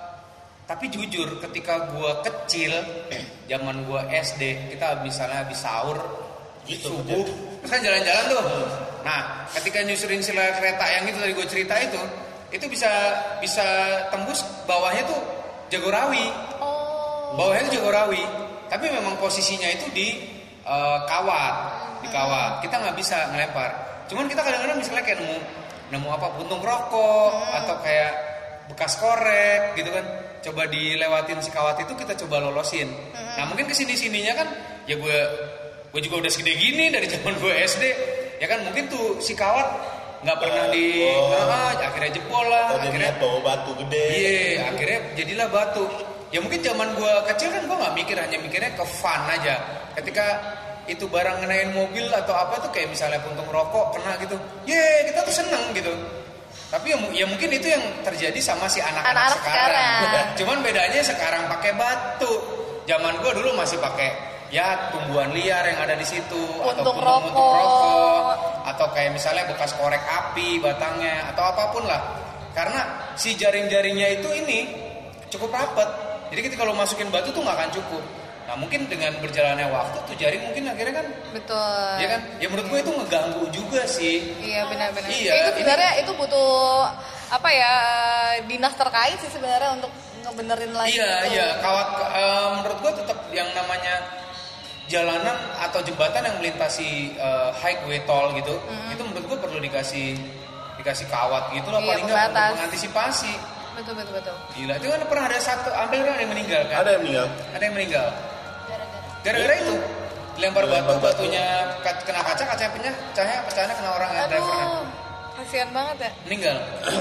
tapi jujur ketika gua kecil, zaman gua S D, kita misalnya habis sahur, gitu, subuh, terus kan jalan-jalan tuh. Nah, ketika nyusurin sila kereta yang itu tadi gua cerita itu, itu bisa bisa tembus bawahnya tuh Jagorawi. Oh. Bawahnya tuh Jagorawi. Tapi memang posisinya itu di uh, kawat, di kawat. Kita nggak bisa ngelempar. Cuman kita kadang-kadang misalnya kayak nemu nemu apa puntung rokok hmm. atau kayak bekas korek gitu kan, coba dilewatin si kawat itu kita coba lolosin. Mm-hmm. Nah mungkin kesini sininya kan, ya gue gue juga udah segede gini dari zaman gue S D, ya kan mungkin tuh si kawat nggak pernah di, oh. ah, akhirnya jebol lah, oh, akhirnya bawa batu gede. Iya, akhirnya jadilah batu. Ya mungkin zaman gue kecil kan gue nggak mikir, hanya mikirnya ke fun aja. Ketika itu barang ngenain mobil atau apa tuh kayak misalnya puntung rokok kena gitu, ye kita tuh seneng gitu. Tapi ya, ya mungkin itu yang terjadi sama si anak-anak, anak-anak sekarang. sekarang. Cuman bedanya sekarang pakai batu. Zaman gue dulu masih pakai ya tumbuhan liar yang ada di situ, puntung atau rokok. puntung rokok, atau kayak misalnya bekas korek api batangnya atau apapun lah. Karena si jaring-jaringnya itu ini cukup rapat. Jadi ketika kalau masukin batu tuh nggak akan cukup. Nah mungkin dengan berjalannya waktu tuh jaring mungkin akhirnya kan, betul, ya kan, ya menurut gue itu ngeganggu juga sih. Iya benar-benar. Iya, itu sebenarnya ini, itu butuh apa ya, dinas terkait sih sebenarnya untuk ngebenerin lagi. Iya itu. iya, kawat uh, menurut gue tetap yang namanya jalanan atau jembatan yang melintasi uh, highway tol gitu, mm-hmm. itu menurut gue perlu dikasih dikasih kawat gitu lah, iya, paling nggak untuk mengantisipasi. Betul betul betul. Gila, itu kan pernah ada satu, hampir ada yang meninggal kan? Ada yang meninggal. Ada yang meninggal. Gara-gara itu lempar batu, batunya kena kaca, kacanya pecah, kacanya pecahnya kena orang yang drivernya. Kasihan banget ya. Meninggal.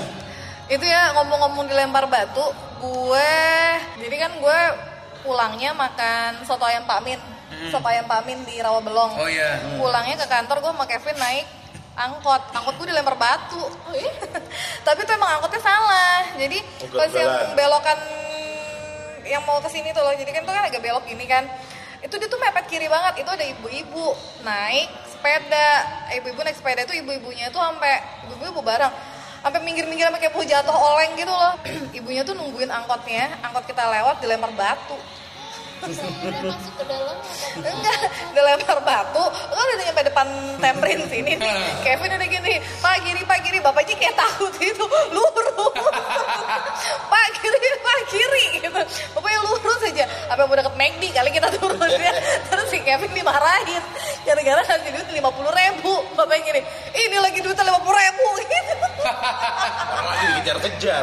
Itu ya ngomong-ngomong dilempar batu, gue jadi kan gue pulangnya makan soto ayam Pak Min, hmm. soto ayam Pak Min di Rawabelong. Oh iya. Hmm. Pulangnya ke kantor gue sama Kevin naik angkot, angkot gue dilempar batu. Oh, iya? Tapi tuh emang angkotnya salah. Jadi oh, pas yang belokan yang mau kesini tuh loh, jadi kan tuh kan agak belok gini kan. Itu dia tuh mepet kiri banget. Itu ada ibu-ibu naik sepeda. Ibu-ibu naik sepeda itu ibu-ibunya tuh sampai ibu-ibu barang sampai minggir-minggir sampai kayak mau jatuh oleng gitu loh. Ibunya tuh nungguin angkotnya, angkot kita lewat dilempar batu. Saya udah masuk ke dalam atau enggak, dilempar batu. Lo udah nyampe depan Tamrin sini nih. Kevin udah gini, Pak kiri, Pak kiri. Bapaknya kayak takut gitu, lurus. Pak kiri, Pak kiri gitu. Bapaknya lurus aja. Apa mau deket McD kali kita turun ya. Terus si Kevin dimarahin gara-gara ngasih duit lima puluh ribu. Bapaknya gini, ini lagi duitnya lima puluh ribu gitu. Orang lagi dikejar-kejar.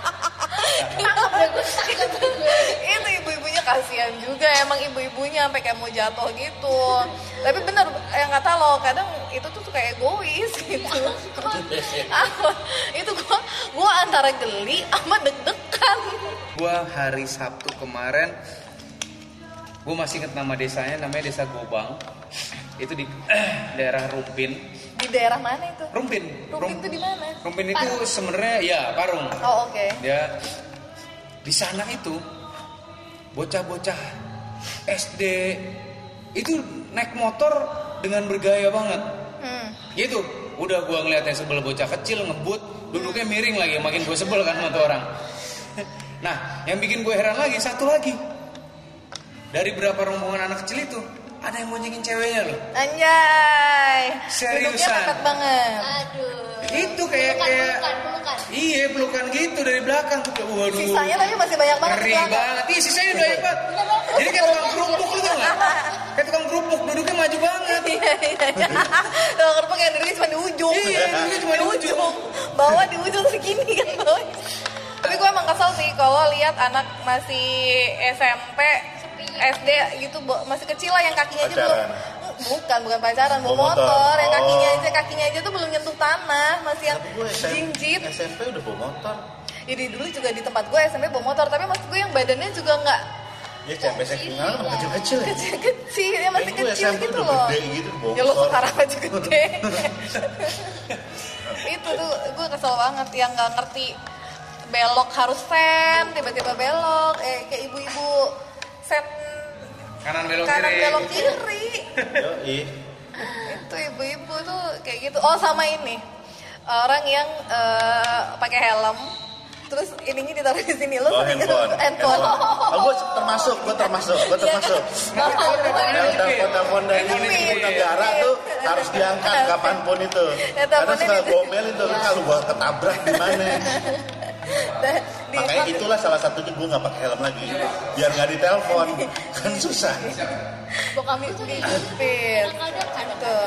Itu ibu-ibunya kasihan juga, emang ibu-ibunya sampai kayak mau jatuh gitu. Tapi bener yang kata lo, kadang itu tuh kayak egois gitu. Aku, itu gua gua antara geli sama deg-degan. Gua hari Sabtu kemarin, gua masih inget nama desanya, namanya Desa Gobang. Itu di eh, daerah Rumpin. Di daerah mana itu? Rumpin. Rumpin itu di mana? Rumpin itu sebenarnya ya Parung. Oh oke. Okay. Dia di sana itu bocah-bocah S D itu naik motor dengan bergaya banget. Hmm. Gitu. Udah gua ngeliatnya sebel bocah kecil ngebut, duduknya miring lagi, makin gua sebel kan sama tuh orang. Nah, yang bikin gue heran lagi satu lagi. Dari berapa rombongan anak kecil itu ada yang boncengin ceweknya loh. Anjay. Seriusan. Duduknya mepet banget. Aduh. Itu kayak pelukan, kayak pelukan, pelukan. Iya, pelukan gitu dari belakang tuh. Waduh. Sisanya tapi masih banyak banget Ngeri banget. Iya, sisanya udah hebat. Jadi kayak tukang kerupuk lu tuh enggak? Kayak tukang kerupuk, duduknya maju banget. Iya, iya, iya. Tukang kerupuk yang duduknya cuma di ujung. Iya, duduknya cuma di ujung. Bawah di ujung segini kan bawah. Tapi gue emang kesel sih sih kalau lihat anak masih S M P, S D gitu bo- masih kecil lah yang kakinya aja belum bukan bukan pacaran, bawa motor, motor. yang kakinya aja kakinya aja tuh belum nyentuh tanah, masih yang jinjit. S M P udah bawa motor. Jadi dulu juga di tempat gue S M P bawa motor, tapi maksud gue yang badannya juga nggak ya sampai saya kenal kan kecil-kecil ya. Kecil-kecil ya masih Kayak kecil gue gitu udah loh. Gede gitu, ya lo sekarang aja gede. Itu tuh gue kesel banget yang nggak ngerti belok harus sen, tiba-tiba belok, eh kayak ibu-ibu sen kanan belok kanan kiri. belok kiri. Yoi. Itu ibu-ibu tuh kayak gitu. Oh sama ini orang yang uh, pakai helm, terus ininya ditaruh di sini lo Oh, sering handphone. handphone. Oh, gue termasuk, gue termasuk, gue termasuk. Telepon-telepon dari ibu negara tuh harus diangkat kapanpun itu. Karena suka gomel itu, kalau gue ketabrak di mana. Makanya itulah salah satunya gue nggak pakai helm lagi, biar nggak ditelepon, kan susah. Bokap itu kayak gitu. Kadang-kadang tuh.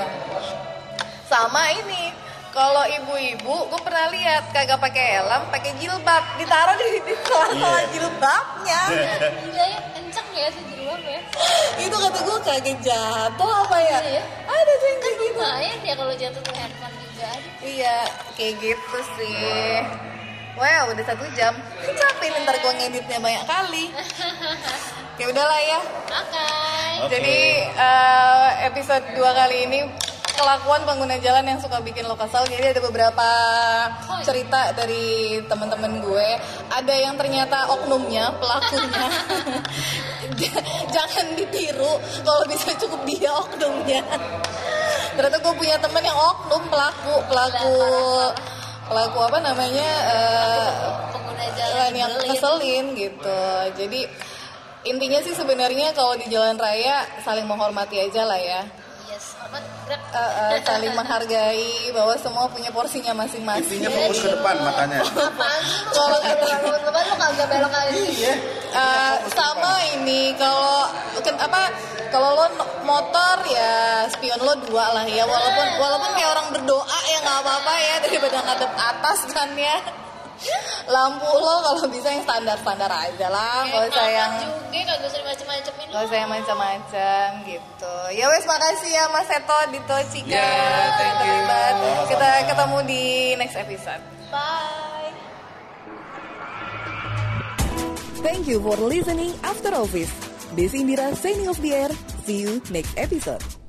Sama ini. Kalau ibu-ibu, gue pernah lihat kagak pakai helm, pakai jilbab, ditaruh di di sela-sela Iya. jilbabnya. Gila ya, kenceng ya si jilbab ya. Itu kata gue kagak jatuh apa ya? Iya. Ada tuh yang Kan kayak gitu. lumayan ya kalau jatuh ke handphone juga ada. Iya, kayak gitu sih. Wow, udah satu jam. Capek nih ntar gue ngeditnya banyak kali. Ya udahlah ya. Oke. Jadi eh, episode dua kali ini kelakuan pengguna jalan yang suka bikin lo kesel. Jadi ada beberapa cerita dari teman-teman gue. Ada yang ternyata oknumnya, pelakunya. Jangan ditiru, kalau bisa cukup dia oknumnya. Ternyata gue punya teman yang oknum pelaku, pelaku, pelaku apa namanya? Uh, Pengguna jalan yang belin. ngeselin gitu. Jadi intinya sih sebenarnya kalau di jalan raya saling menghormati aja lah ya. Yes, amat gerak. Uh, uh, saling menghargai bahwa semua punya porsinya masing-masing. Intinya fokus ke depan makanya. Apaan sih lu? Kalau kata Teman-teman lu kagak belok kali ini. uh, sama ini kalau kan apa kalau lo no- motor ya spion lo dua lah ya, walaupun walaupun kayak orang berdoa ya nggak apa-apa ya daripada ngadep atas kan ya. Lampu lo kalau bisa yang standar-standar aja lah, nggak usah yang juga kagak usah macem-macemin. nggak usah yang macam-macam gitu. Ya wes, makasih ya Mas Seto, Dito, Cika, Yeah, thank you. terlibat. Kita ketemu di next episode. Bye. Thank you for listening After Office. Desi Indira signing off the air. See you next episode.